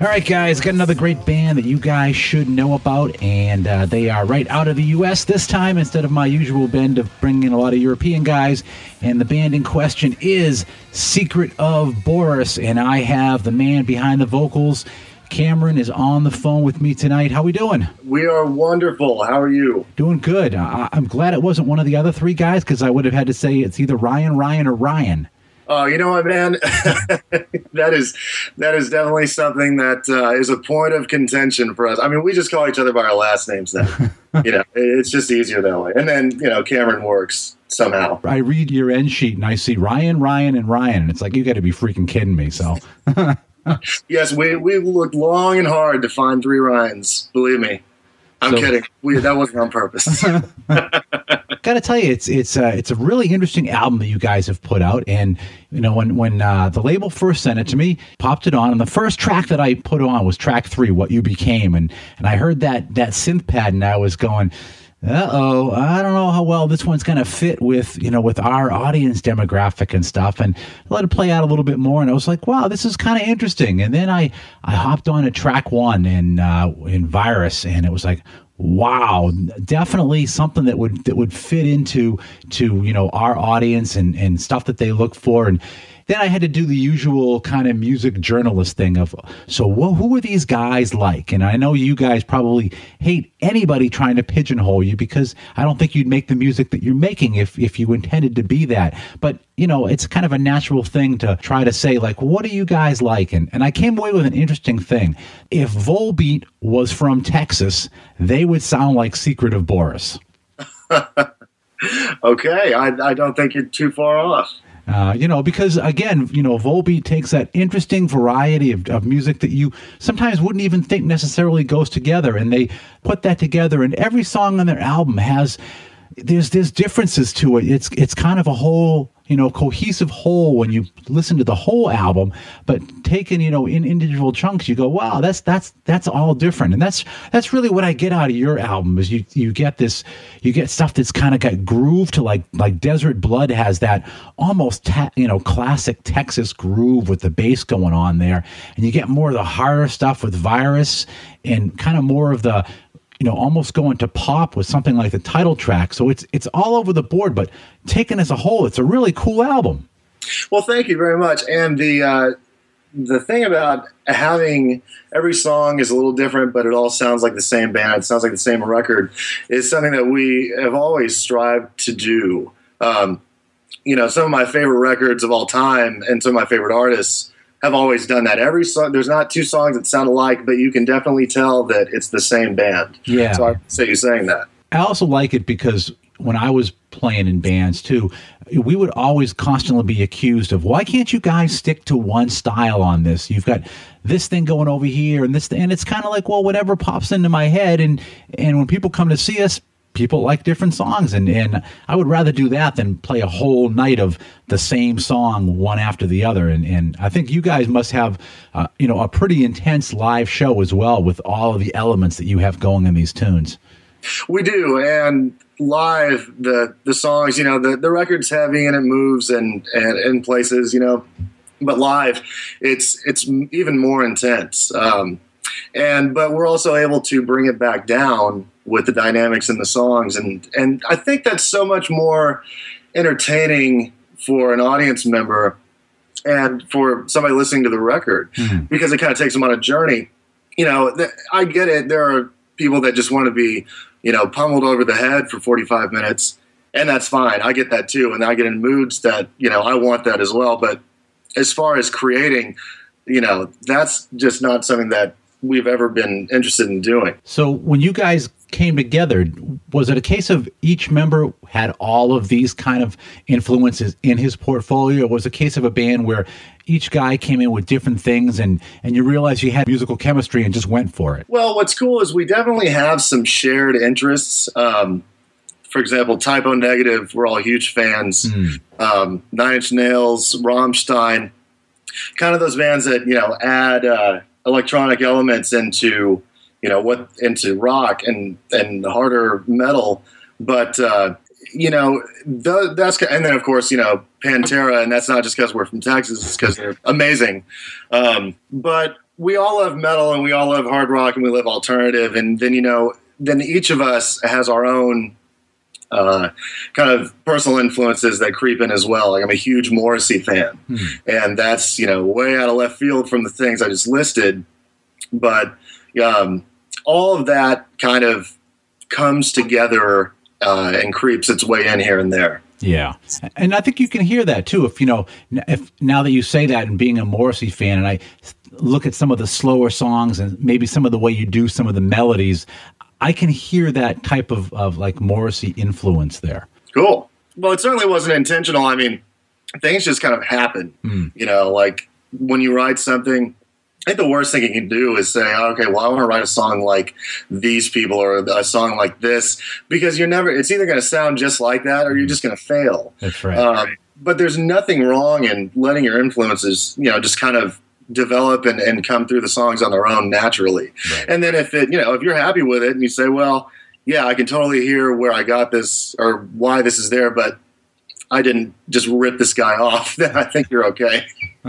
[SPEAKER 3] All right, guys, got another great band that you guys should know about, and they are right out of the U.S. this time instead of my usual bend of bringing in a lot of European guys. And the band in question is Secret of Boris, and I have the man behind the vocals. Cameron is on the phone with me tonight. How we doing?
[SPEAKER 7] We are wonderful. How are you?
[SPEAKER 3] Doing good. I'm glad it wasn't one of the other three guys, because I would have had to say it's either Ryan, or Ryan.
[SPEAKER 7] Oh, you know what, man? that is definitely something that is a point of contention for us. I mean, we just call each other by our last names now. It's just easier that way. And then, Cameron works somehow.
[SPEAKER 3] I read your end sheet and I see Ryan, and Ryan, and it's like, you got to be freaking kidding me. So,
[SPEAKER 7] yes, we looked long and hard to find three Ryans. Believe me. I'm kidding. That wasn't on purpose.
[SPEAKER 3] Got to tell you, it's a really interesting album that you guys have put out. And when the label first sent it to me, popped it on, and the first track that I put on was track 3, "What You Became," and I heard that synth pad, and I was going, uh-oh, I don't know how well this one's going to fit with our audience demographic and stuff. And I let it play out a little bit more, and I was like, wow, this is kind of interesting. And then I hopped on to track 1 in Virus, and it was like, wow, definitely something that would fit into our audience and stuff that they look for. And then I had to do the usual kind of music journalist thing of, who are these guys like? And I know you guys probably hate anybody trying to pigeonhole you, because I don't think you'd make the music that you're making if you intended to be that. But, it's kind of a natural thing to try to say, like, what do you guys like? And I came away with an interesting thing. If Volbeat was from Texas, they would sound like Secret of Boris.
[SPEAKER 7] Okay, I don't think you're too far off.
[SPEAKER 3] Because again, Volbeat takes that interesting variety of music that you sometimes wouldn't even think necessarily goes together, and they put that together. And every song on their album there's differences to it. It's kind of a whole, cohesive whole when you listen to the whole album, but taken, in individual chunks, you go, wow, that's all different. And that's really what I get out of your album is you get stuff that's kind of got groove to like Desert Blood has that almost, classic Texas groove with the bass going on there. And you get more of the harder stuff with Virus and kind of more of the, almost going to pop with something like the title track. So it's all over the board, but taken as a whole, it's a really cool album.
[SPEAKER 7] Well, thank you very much. And the thing about having every song is a little different, but it all sounds like the same band, it sounds like the same record, is something that we have always strived to do. Some of my favorite records of all time and some of my favorite artists have always done that. Every song, there's not two songs that sound alike, but you can definitely tell that it's the same band.
[SPEAKER 3] Yeah.
[SPEAKER 7] So I say you saying that.
[SPEAKER 3] I also like it because when I was playing in bands too, we would always constantly be accused of, why can't you guys stick to one style on this? You've got this thing going over here and this, and it's kind of like, well, whatever pops into my head. And when people come to see us, people like different songs, and I would rather do that than play a whole night of the same song one after the other. And I think you guys must have, a pretty intense live show as well with all of the elements that you have going in these tunes.
[SPEAKER 7] We do, and live the songs, the record's heavy and it moves and in places, but live it's even more intense. But we're also able to bring it back down with the dynamics in the songs. And I think that's so much more entertaining for an audience member and for somebody listening to the record, because it kind of takes them on a journey. I get it. There are people that just want to be, pummeled over the head for 45 minutes, and that's fine. I get that too. And I get in moods that, I want that as well. But as far as creating, that's just not something that we've ever been interested in doing.
[SPEAKER 3] So when you guys came together, was it a case of each member had all of these kind of influences in his portfolio, or was it a case of a band where each guy came in with different things and you realized you had musical chemistry and just went for it?
[SPEAKER 7] Well, what's cool is we definitely have some shared interests. For example, Type O Negative, we're all huge fans. 9 Inch Nails, Rammstein, kind of those bands that, add electronic elements into into rock and the harder metal, but that's, and then of course Pantera, and that's not just because we're from Texas, it's because they're amazing. But we all love metal and we all love hard rock and we love alternative. And then, then each of us has our own kind of personal influences that creep in as well. Like I'm a huge Morrissey fan, and that's, way out of left field from the things I just listed. But all of that kind of comes together and creeps its way in here and there.
[SPEAKER 6] Yeah. And I think you can hear that too. If now that you say that and being a Morrissey fan, and I look at some of the slower songs and maybe some of the way you do some of the melodies, I can hear that type of like Morrissey influence there.
[SPEAKER 7] Cool. Well, it certainly wasn't intentional. I mean, things just kind of happen, like when you write something, I think the worst thing you can do is say, okay, well, I want to write a song like these people or a song like this, because it's either going to sound just like that or you're just going to fail.
[SPEAKER 6] That's right.
[SPEAKER 7] But there's nothing wrong in letting your influences, just kind of develop and come through the songs on their own naturally. Right. And then if you're happy with it and you say, well, yeah, I can totally hear where I got this or why this is there, but I didn't just rip this guy off, then I think you're okay.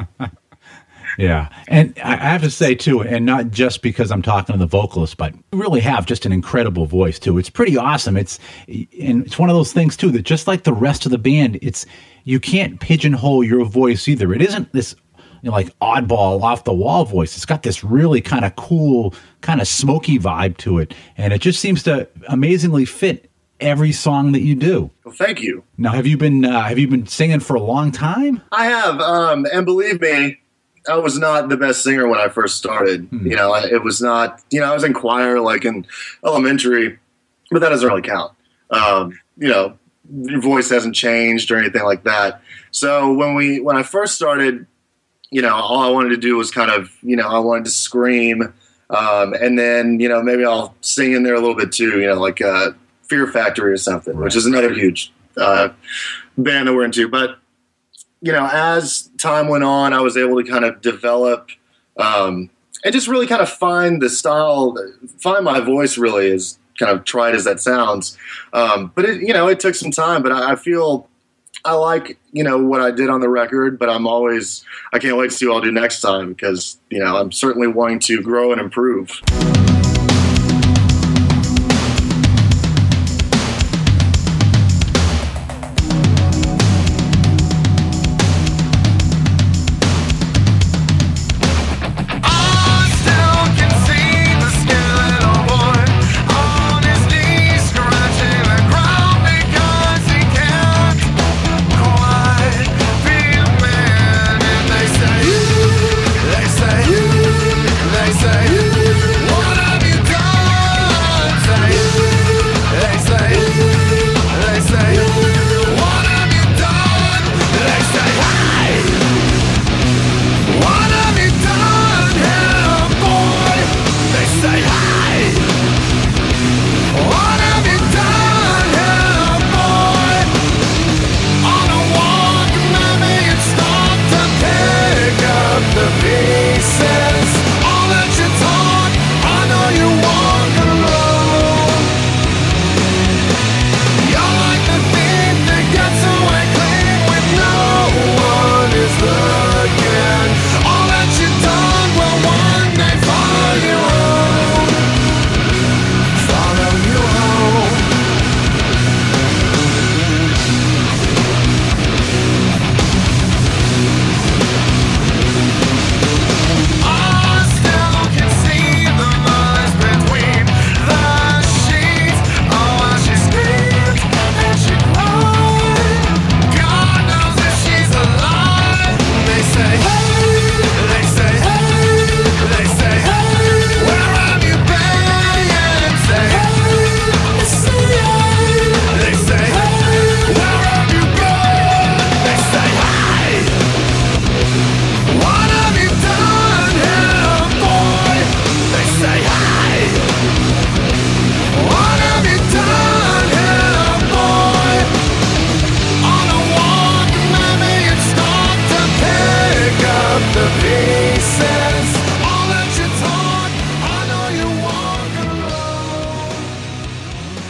[SPEAKER 6] Yeah. And I have to say, too, and not just because I'm talking to the vocalist, but you really have just an incredible voice, too. It's pretty awesome. It's one of those things, too, that just like the rest of the band, you can't pigeonhole your voice either. It isn't this like oddball off the wall voice. It's got this really kind of cool, kind of smoky vibe to it. And it just seems to amazingly fit every song that you do.
[SPEAKER 7] Well, thank you.
[SPEAKER 6] Now, have you been singing for a long time?
[SPEAKER 7] I have. And believe me, I was not the best singer when I first started. It was not, I was in choir like in elementary, but that doesn't really count. Your voice hasn't changed or anything like that. So when I first started, all I wanted to do was kind of, I wanted to scream. And then, maybe I'll sing in there a little bit too, like Fear Factory or something, right, which is another huge band that we're into. But, as time went on, I was able to kind of develop and just really kind of find the style, find my voice really, as kind of trite as that sounds. But it took some time, but I feel I like, what I did on the record, but I can't wait to see what I'll do next time because, I'm certainly wanting to grow and improve.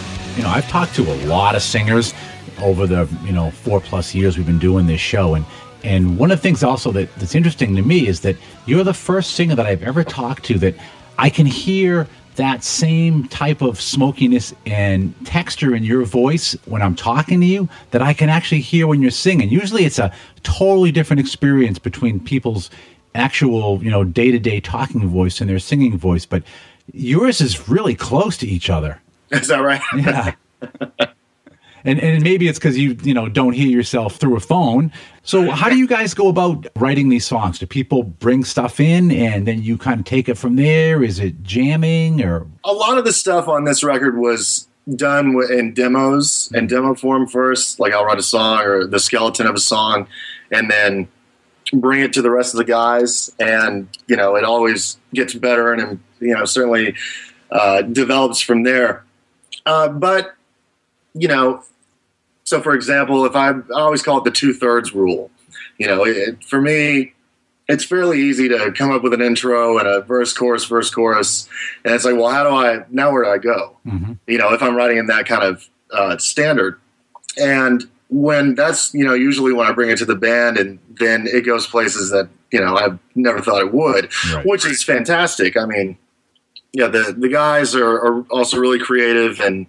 [SPEAKER 6] I've talked to a lot of singers over the 4+ years we've been doing this show, and
[SPEAKER 3] And one of the things also that's interesting to me is that you're the first singer that I've ever talked to that I can hear that same type of smokiness and texture in your voice when I'm talking to you that I can actually hear when you're singing. Usually it's a totally different experience between people's actual, day-to-day talking voice and their singing voice, but yours is really close to each other.
[SPEAKER 7] Is that right?
[SPEAKER 3] Yeah. And maybe it's because you don't hear yourself through a phone. So how do you guys go about writing these songs? Do people bring stuff in and then you kind of take it from there? Is it jamming or?
[SPEAKER 7] A lot of the stuff on this record was done in demos and demo form first. Like I'll write a song or the skeleton of a song and then bring it to the rest of the guys. And, it always gets better and, certainly develops from there. But, so for example, if I always call it the 2/3 rule, for me, it's fairly easy to come up with an intro and a verse, chorus. And it's like, well, where do I go? Mm-hmm. If I'm writing in that kind of standard. And when that's, usually when I bring it to the band and then it goes places that, I've never thought it would, right. Which is fantastic. I mean, the guys are also really creative and,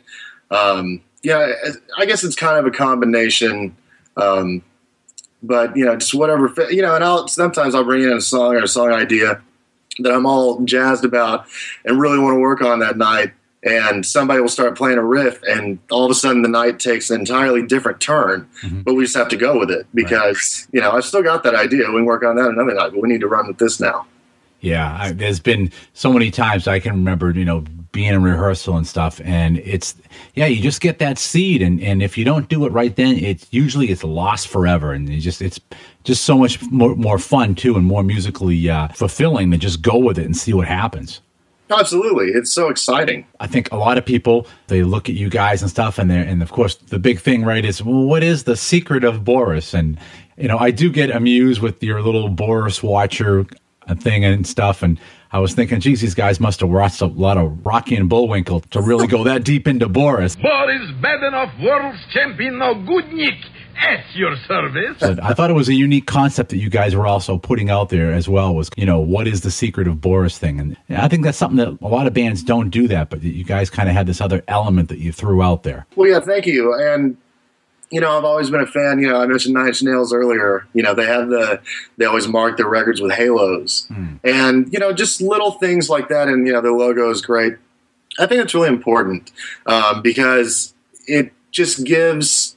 [SPEAKER 7] I guess it's kind of a combination, but just whatever, and sometimes I'll bring in a song or a song idea that I'm all jazzed about and really want to work on that night, and somebody will start playing a riff, and all of a sudden the night takes an entirely different turn, but we just have to go with it because, I've still got that idea. We can work on that another night, but we need to run with this now.
[SPEAKER 3] Yeah, there's been so many times I can remember, being in rehearsal and stuff, and you just get that seed, and if you don't do it right then, it's lost forever, and it's just so much more fun too, and more musically fulfilling to just go with it and see what happens.
[SPEAKER 7] Absolutely, it's so exciting.
[SPEAKER 3] I think a lot of people, they look at you guys and stuff, and of course the big thing, right, is, well, what is the secret of Boris? And I do get amused with your little Boris watcher thing and stuff, and I was thinking, geez, these guys must have watched a lot of Rocky and Bullwinkle to really go that deep into Boris.
[SPEAKER 8] Boris Badenov, world's champion, no good Nick, at your service.
[SPEAKER 3] But I thought it was a unique concept that you guys were also putting out there as well, was, what is the secret of Boris thing? And I think that's something that a lot of bands don't do that, but you guys kind of had this other element that you threw out there.
[SPEAKER 7] Well, yeah, thank you. And I've always been a fan. I mentioned Nine Inch Nails earlier. They always mark their records with halos, and just little things like that. And their logo is great. I think it's really important because it just gives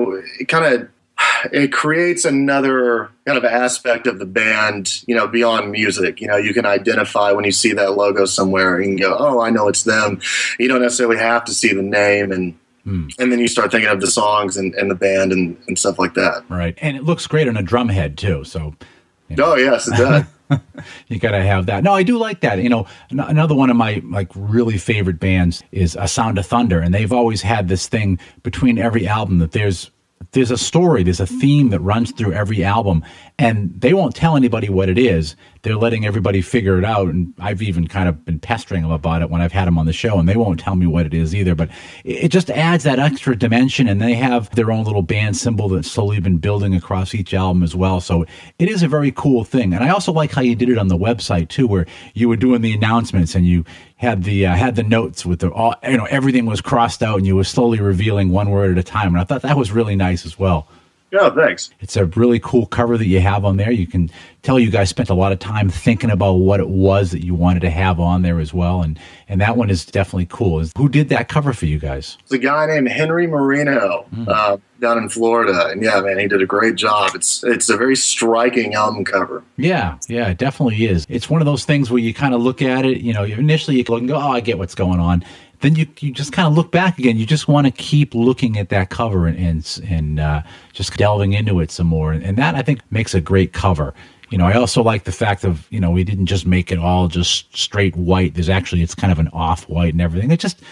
[SPEAKER 7] it creates another kind of aspect of the band. Beyond music. You can identify when you see that logo somewhere. You can go, oh, I know it's them. You don't necessarily have to see the name and then you start thinking of the songs and the band and stuff like that.
[SPEAKER 3] Right. And it looks great on a drum head, too. So,
[SPEAKER 7] Oh, yes, it does.
[SPEAKER 3] You got to have that. No, I do like that. Another one of my really favorite bands is A Sound of Thunder. And they've always had this thing between every album that there's a story, there's a theme that runs through every album. And they won't tell anybody what it is. They're letting everybody figure it out. And I've even kind of been pestering them about it when I've had them on the show, and they won't tell me what it is either. But it just adds that extra dimension, and they have their own little band symbol that's slowly been building across each album as well. So it is a very cool thing. And I also like how you did it on the website too, where you were doing the announcements and you had the notes with everything was crossed out, and you were slowly revealing one word at a time. And I thought that was really nice as well.
[SPEAKER 7] Yeah, thanks.
[SPEAKER 3] It's a really cool cover that you have on there. You can tell you guys spent a lot of time thinking about what it was that you wanted to have on there as well. And that one is definitely cool. Who did that cover for you guys?
[SPEAKER 7] It's a guy named Henry Marino down in Florida. And yeah, man, he did a great job. It's a very striking album cover.
[SPEAKER 3] Yeah, it definitely is. It's one of those things where you kind of look at it, initially you look and go, oh, I get what's going on. Then you just kind of look back again. You just want to keep looking at that cover and just delving into it some more. And that, I think, makes a great cover. I also like the fact of, we didn't just make it all just straight white. It's kind of an off-white and everything.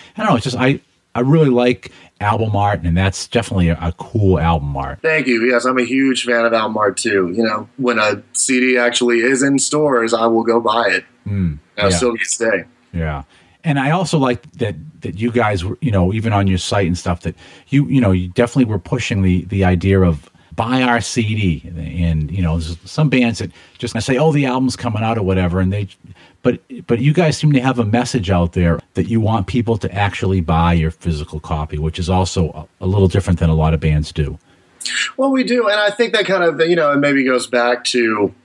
[SPEAKER 3] I really like album art, and that's definitely a cool album art.
[SPEAKER 7] Thank you. Yes, I'm a huge fan of album art, too. When a CD actually is in stores, I will go buy it. Still to this day.
[SPEAKER 3] Yeah. And I also like that you guys were, even on your site and stuff, that you definitely were pushing the idea of buy our CD. And there's some bands that just say, oh, the album's coming out or whatever, and but you guys seem to have a message out there that you want people to actually buy your physical copy, which is also a little different than a lot of bands do.
[SPEAKER 7] Well, we do, and I think that kind of it maybe goes back to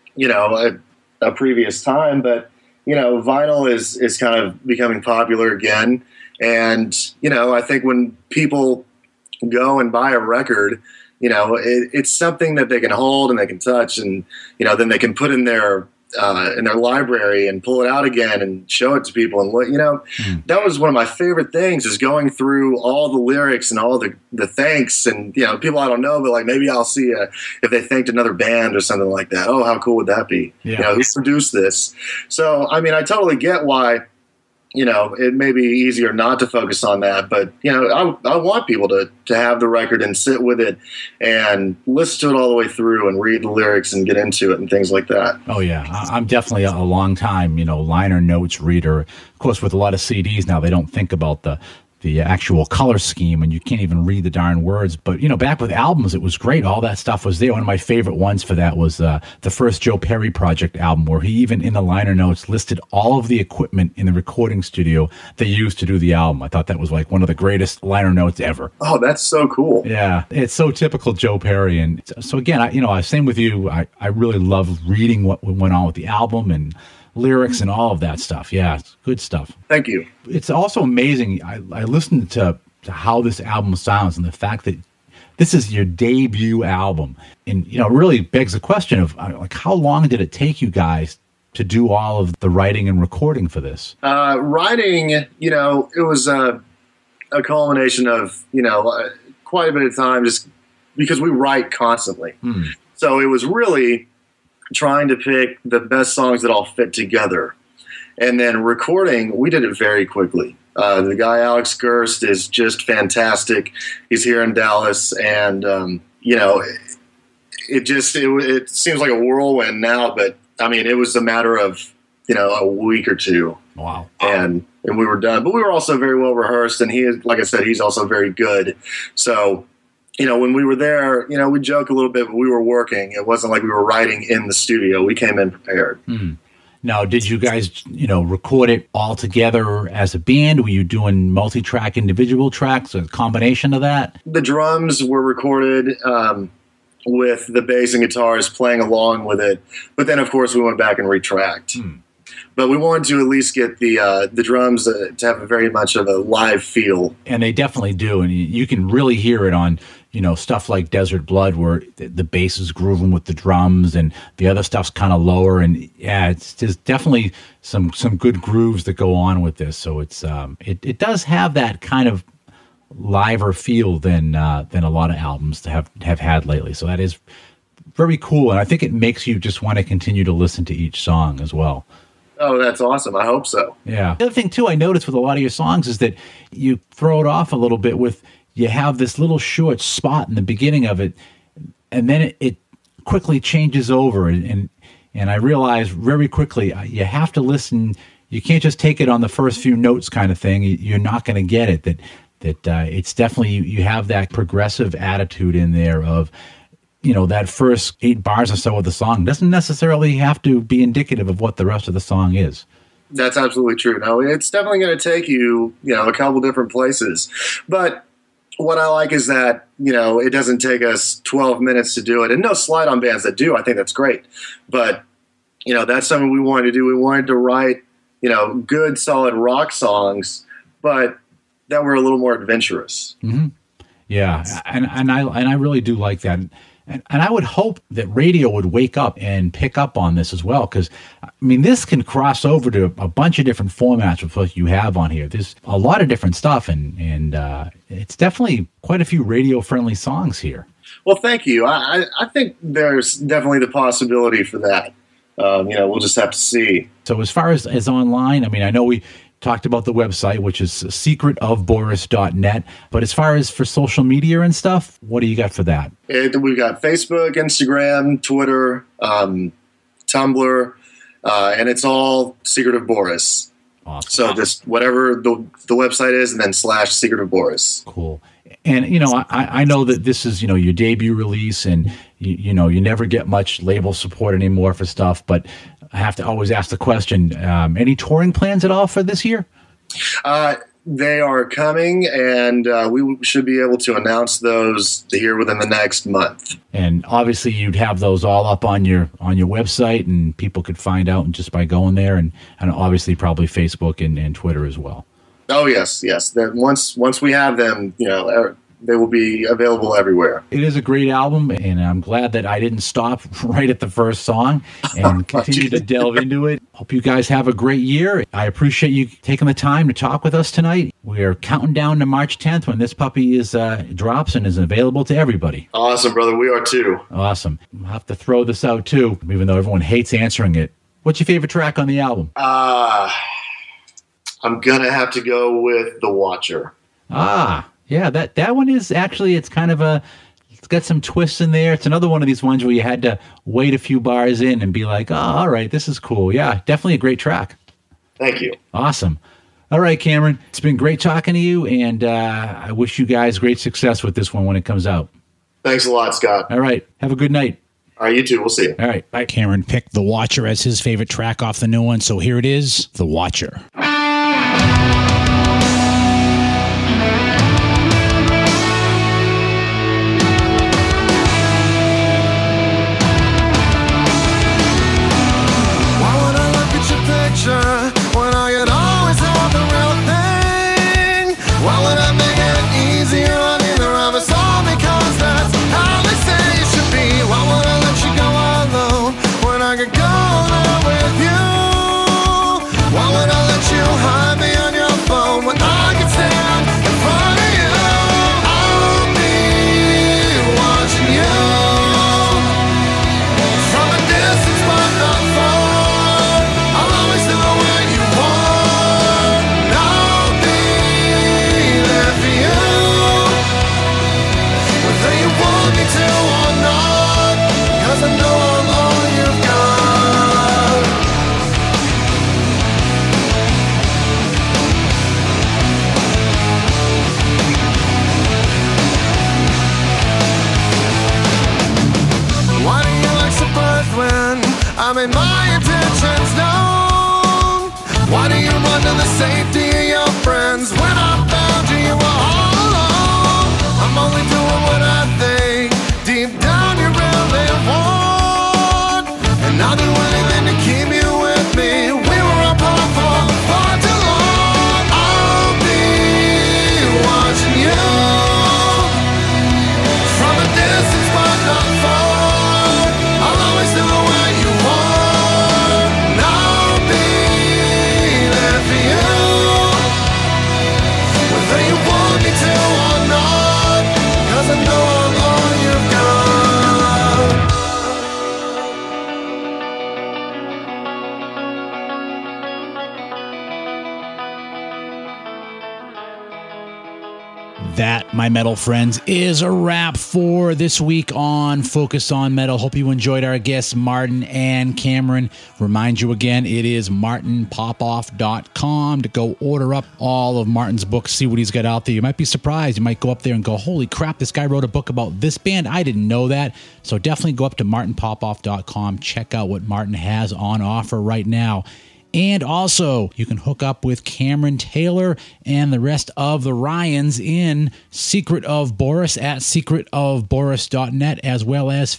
[SPEAKER 7] a previous time, but vinyl is kind of becoming popular again, and I think when people go and buy a record, it's something that they can hold and they can touch, and then they can put in their library and pull it out again and show it to people. And that was one of my favorite things, is going through all the lyrics and all the thanks, and people I don't know, but like maybe I'll see if they thanked another band or something like that. Oh, how cool would that be?
[SPEAKER 3] Yeah.
[SPEAKER 7] Who produced this? So I mean, I totally get why it may be easier not to focus on that, but I want people to have the record and sit with it and listen to it all the way through and read the lyrics and get into it and things like that.
[SPEAKER 3] Oh yeah, I'm definitely a long time liner notes reader. Of course, with a lot of CDs now, they don't think about the actual color scheme, and you can't even read the darn words. But back with albums, it was great. All that stuff was there. One of my favorite ones for that was the first Joe Perry Project album, where he even in the liner notes listed all of the equipment in the recording studio they used to do the album. I thought that was like one of the greatest liner notes ever.
[SPEAKER 7] Oh, that's so cool.
[SPEAKER 3] Yeah, it's so typical Joe Perry. And so again, same with you. I really love reading what went on with the album and lyrics and all of that stuff. Yeah, it's good stuff.
[SPEAKER 7] Thank you.
[SPEAKER 3] It's also amazing. I listened to how this album sounds, and the fact that this is your debut album, and it really begs the question of like, how long did it take you guys to do all of the writing and recording for this?
[SPEAKER 7] Writing, it was a culmination of quite a bit of time, just because we write constantly. So it was really trying to pick the best songs that all fit together. And then recording, we did it very quickly. The guy, Alex Gerst, is just fantastic. He's here in Dallas, and, it seems like a whirlwind now, but, I mean, it was a matter of, a week or two.
[SPEAKER 3] Wow.
[SPEAKER 7] And we were done. But we were also very well rehearsed, and he is, like I said, he's also very good. So, when we were there, we joke a little bit, but we were working. It wasn't like we were writing in the studio. We came in prepared.
[SPEAKER 3] Now, did you guys, record it all together as a band? Were you doing multi-track individual tracks, a combination of that?
[SPEAKER 7] The drums were recorded with the bass and guitars playing along with it. But then, of course, we went back and retracked. But we wanted to at least get the drums to have very much of a live feel. And
[SPEAKER 3] they definitely do. And you can really hear it on, stuff like Desert Blood, where the bass is grooving with the drums and the other stuff's kind of lower. And yeah, there's definitely some good grooves that go on with this. So it's it does have that kind of liver feel than a lot of albums have had lately. So that is very cool. And I think it makes you just want to continue to listen to each song as well.
[SPEAKER 7] Oh, that's awesome. I hope so.
[SPEAKER 3] Yeah. The other thing, too, I noticed with a lot of your songs is that you throw it off a little bit with, you have this little short spot in the beginning of it, and then it quickly changes over. And I realized very quickly, you have to listen. You can't just take it on the first few notes kind of thing. You're not going to get it. That it's definitely, you have that progressive attitude in there of, that first 8 bars or so of the song doesn't necessarily have to be indicative of what the rest of the song is.
[SPEAKER 7] That's absolutely true. No, it's definitely going to take you, a couple different places. But what I like is that, it doesn't take us 12 minutes to do it. And no slight on bands that do. I think that's great. But, that's something we wanted to do. We wanted to write, good, solid rock songs, but that were a little more adventurous.
[SPEAKER 3] Mm-hmm. Yeah, and I really do like that. And I would hope that radio would wake up and pick up on this as well, because, I mean, this can cross over to a bunch of different formats with what you have on here. There's a lot of different stuff, and it's definitely quite a few radio-friendly songs here.
[SPEAKER 7] Well, thank you. I think there's definitely the possibility for that. We'll just have to see.
[SPEAKER 3] So as far as online, I mean, I know we talked about the website, which is secretofboris.net. But as far as for social media and stuff, what do you got for that?
[SPEAKER 7] We've got Facebook, Instagram, Twitter, Tumblr, and it's all Secret of Boris.
[SPEAKER 3] Awesome.
[SPEAKER 7] So just whatever the website is, and then /Secret of Boris.
[SPEAKER 3] Cool.
[SPEAKER 6] And, I know that this is, your debut release, and, you never get much label support anymore for stuff, but I have to always ask the question, any touring plans at all for this year?
[SPEAKER 7] They are coming, and we should be able to announce those here within the next month.
[SPEAKER 6] And obviously, you'd have those all up on your website, and people could find out just by going there, and obviously probably Facebook and Twitter as well.
[SPEAKER 7] Oh yes. That once we have them, they will be available everywhere.
[SPEAKER 6] It is a great album, and I'm glad that I didn't stop right at the first song and continue to delve into it. Hope you guys have a great year. I appreciate you taking the time to talk with us tonight. We are counting down to March 10th when this puppy is drops and is available to everybody.
[SPEAKER 7] Awesome, brother. We are too.
[SPEAKER 6] Awesome. I'll have to throw this out too, even though everyone hates answering it. What's your favorite track on the album?
[SPEAKER 7] I'm going to have to go with The Watcher.
[SPEAKER 6] Yeah, that one is actually, it's got some twists in there. It's another one of these ones where you had to wait a few bars in and be like, oh, all right, this is cool. Yeah, definitely a great track.
[SPEAKER 7] Thank you.
[SPEAKER 6] Awesome. All right, Cameron, it's been great talking to you, and I wish you guys great success with this one when it comes out.
[SPEAKER 7] Thanks a lot, Scott.
[SPEAKER 6] All right, have a good night.
[SPEAKER 7] All right, you too. We'll see you.
[SPEAKER 6] All right, bye.
[SPEAKER 3] Cameron picked The Watcher as his favorite track off the new one, so here it is, The Watcher.
[SPEAKER 9] When I could always have the real thing. Why would I make it easier on either of us? All because that's how they say it should be. Why would I let you go alone when I could go there with you? Why would I let you hide me on your phone when I could stand in front of you? I'll be watching you from a distance but not far. I'll always know where you are, and I'll be there for you, whether you want me to or not, 'cause I know I'm all you've got. Why do you act surprised when I made my intentions known? Why do you run to the safety of your friends when I found you, you were all alone? I'm only doing what I think deep down you really want, and I'll do anything to keep you with me. We were apart for far too long. I'll be watching you from a distance but not far. I'll always know where you are, and I'll be there for you, whether you want me to or not, 'cause I know I'm all you've got.
[SPEAKER 3] That, my metal friends, is a wrap for this week on Focus on Metal. Hope you enjoyed our guests, Martin and Cameron. Remind you again, it is martinpopoff.com to go order up all of Martin's books, see what he's got out there. You might be surprised. You might go up there and go, holy crap, this guy wrote a book about this band. I didn't know that. So definitely go up to martinpopoff.com. Check out what Martin has on offer right now. And also, you can hook up with Cameron Taylor and the rest of the Ryans in Secret of Boris at secretofboris.net, as well as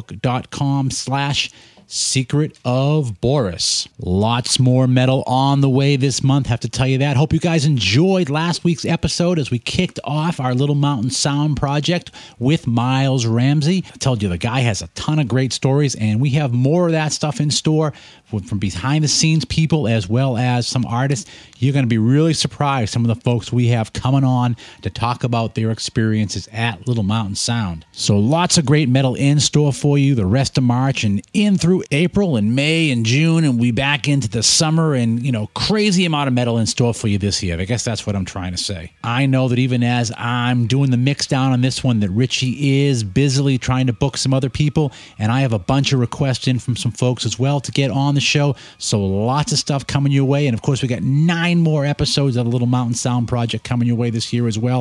[SPEAKER 3] facebook.com/Secret of Boris. Lots more metal on the way this month, have to tell you that. Hope you guys enjoyed last week's episode as we kicked off our Little Mountain Sound project with Miles Ramsey. I told you the guy has a ton of great stories, and we have more of that stuff in store from behind the scenes people as well as some artists. You're going to be really surprised some of the folks we have coming on to talk about their experiences at Little Mountain Sound. So lots of great metal in store for you the rest of March and in through April and May and June, and we back into the summer, and crazy amount of metal in store for you this year. I guess that's what I'm trying to say. I know that even as I'm doing the mix down on this one, that Richie is busily trying to book some other people, and I have a bunch of requests in from some folks as well to get on the show. So lots of stuff coming your way, and of course we got 9 more episodes of the Little Mountain Sound project coming your way this year as well.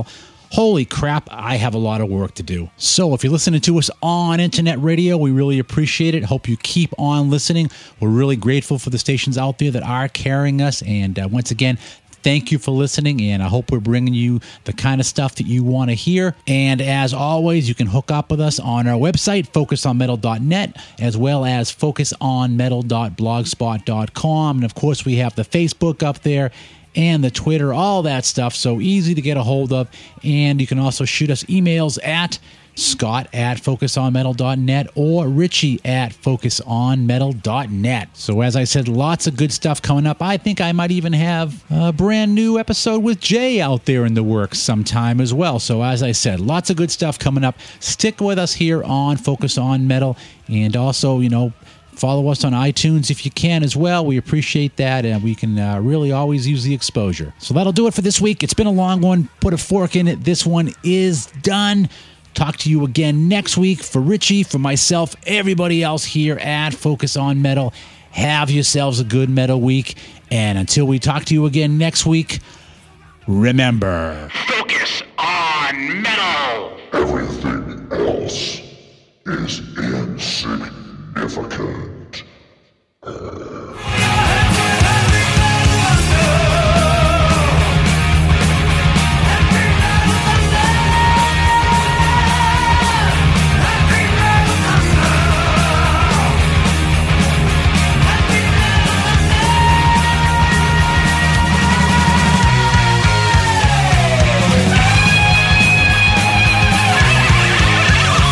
[SPEAKER 3] holy crap, I have a lot of work to do. So if you're listening to us on internet radio, we really appreciate it. Hope you keep on listening. We're really grateful for the stations out there that are carrying us. And once again, thank you for listening, and I hope we're bringing you the kind of stuff that you want to hear. And as always, you can hook up with us on our website, focusonmetal.net, as well as focusonmetal.blogspot.com. And of course, we have the Facebook up there and the Twitter, all that stuff. So easy to get a hold of. And you can also shoot us emails at Scott@focusonmetal.net or Richie@focusonmetal.net. So as I said, lots of good stuff coming up. I think I might even have a brand new episode with Jay out there in the works sometime as well. So as I said, lots of good stuff coming up. Stick with us here on Focus on Metal, and also, follow us on iTunes if you can as well. We appreciate that, and we can really always use the exposure. So that'll do it for this week. It's been a long one. Put a fork in it. This one is done. Talk to you again next week. For Richie, for myself, everybody else here at Focus on Metal, have yourselves a good metal week. And until we talk to you again next week, remember,
[SPEAKER 10] Focus on Metal.
[SPEAKER 11] Everything else is insignificant.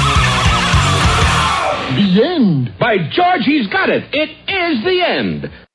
[SPEAKER 8] The end. By George, he's got it. It is the end.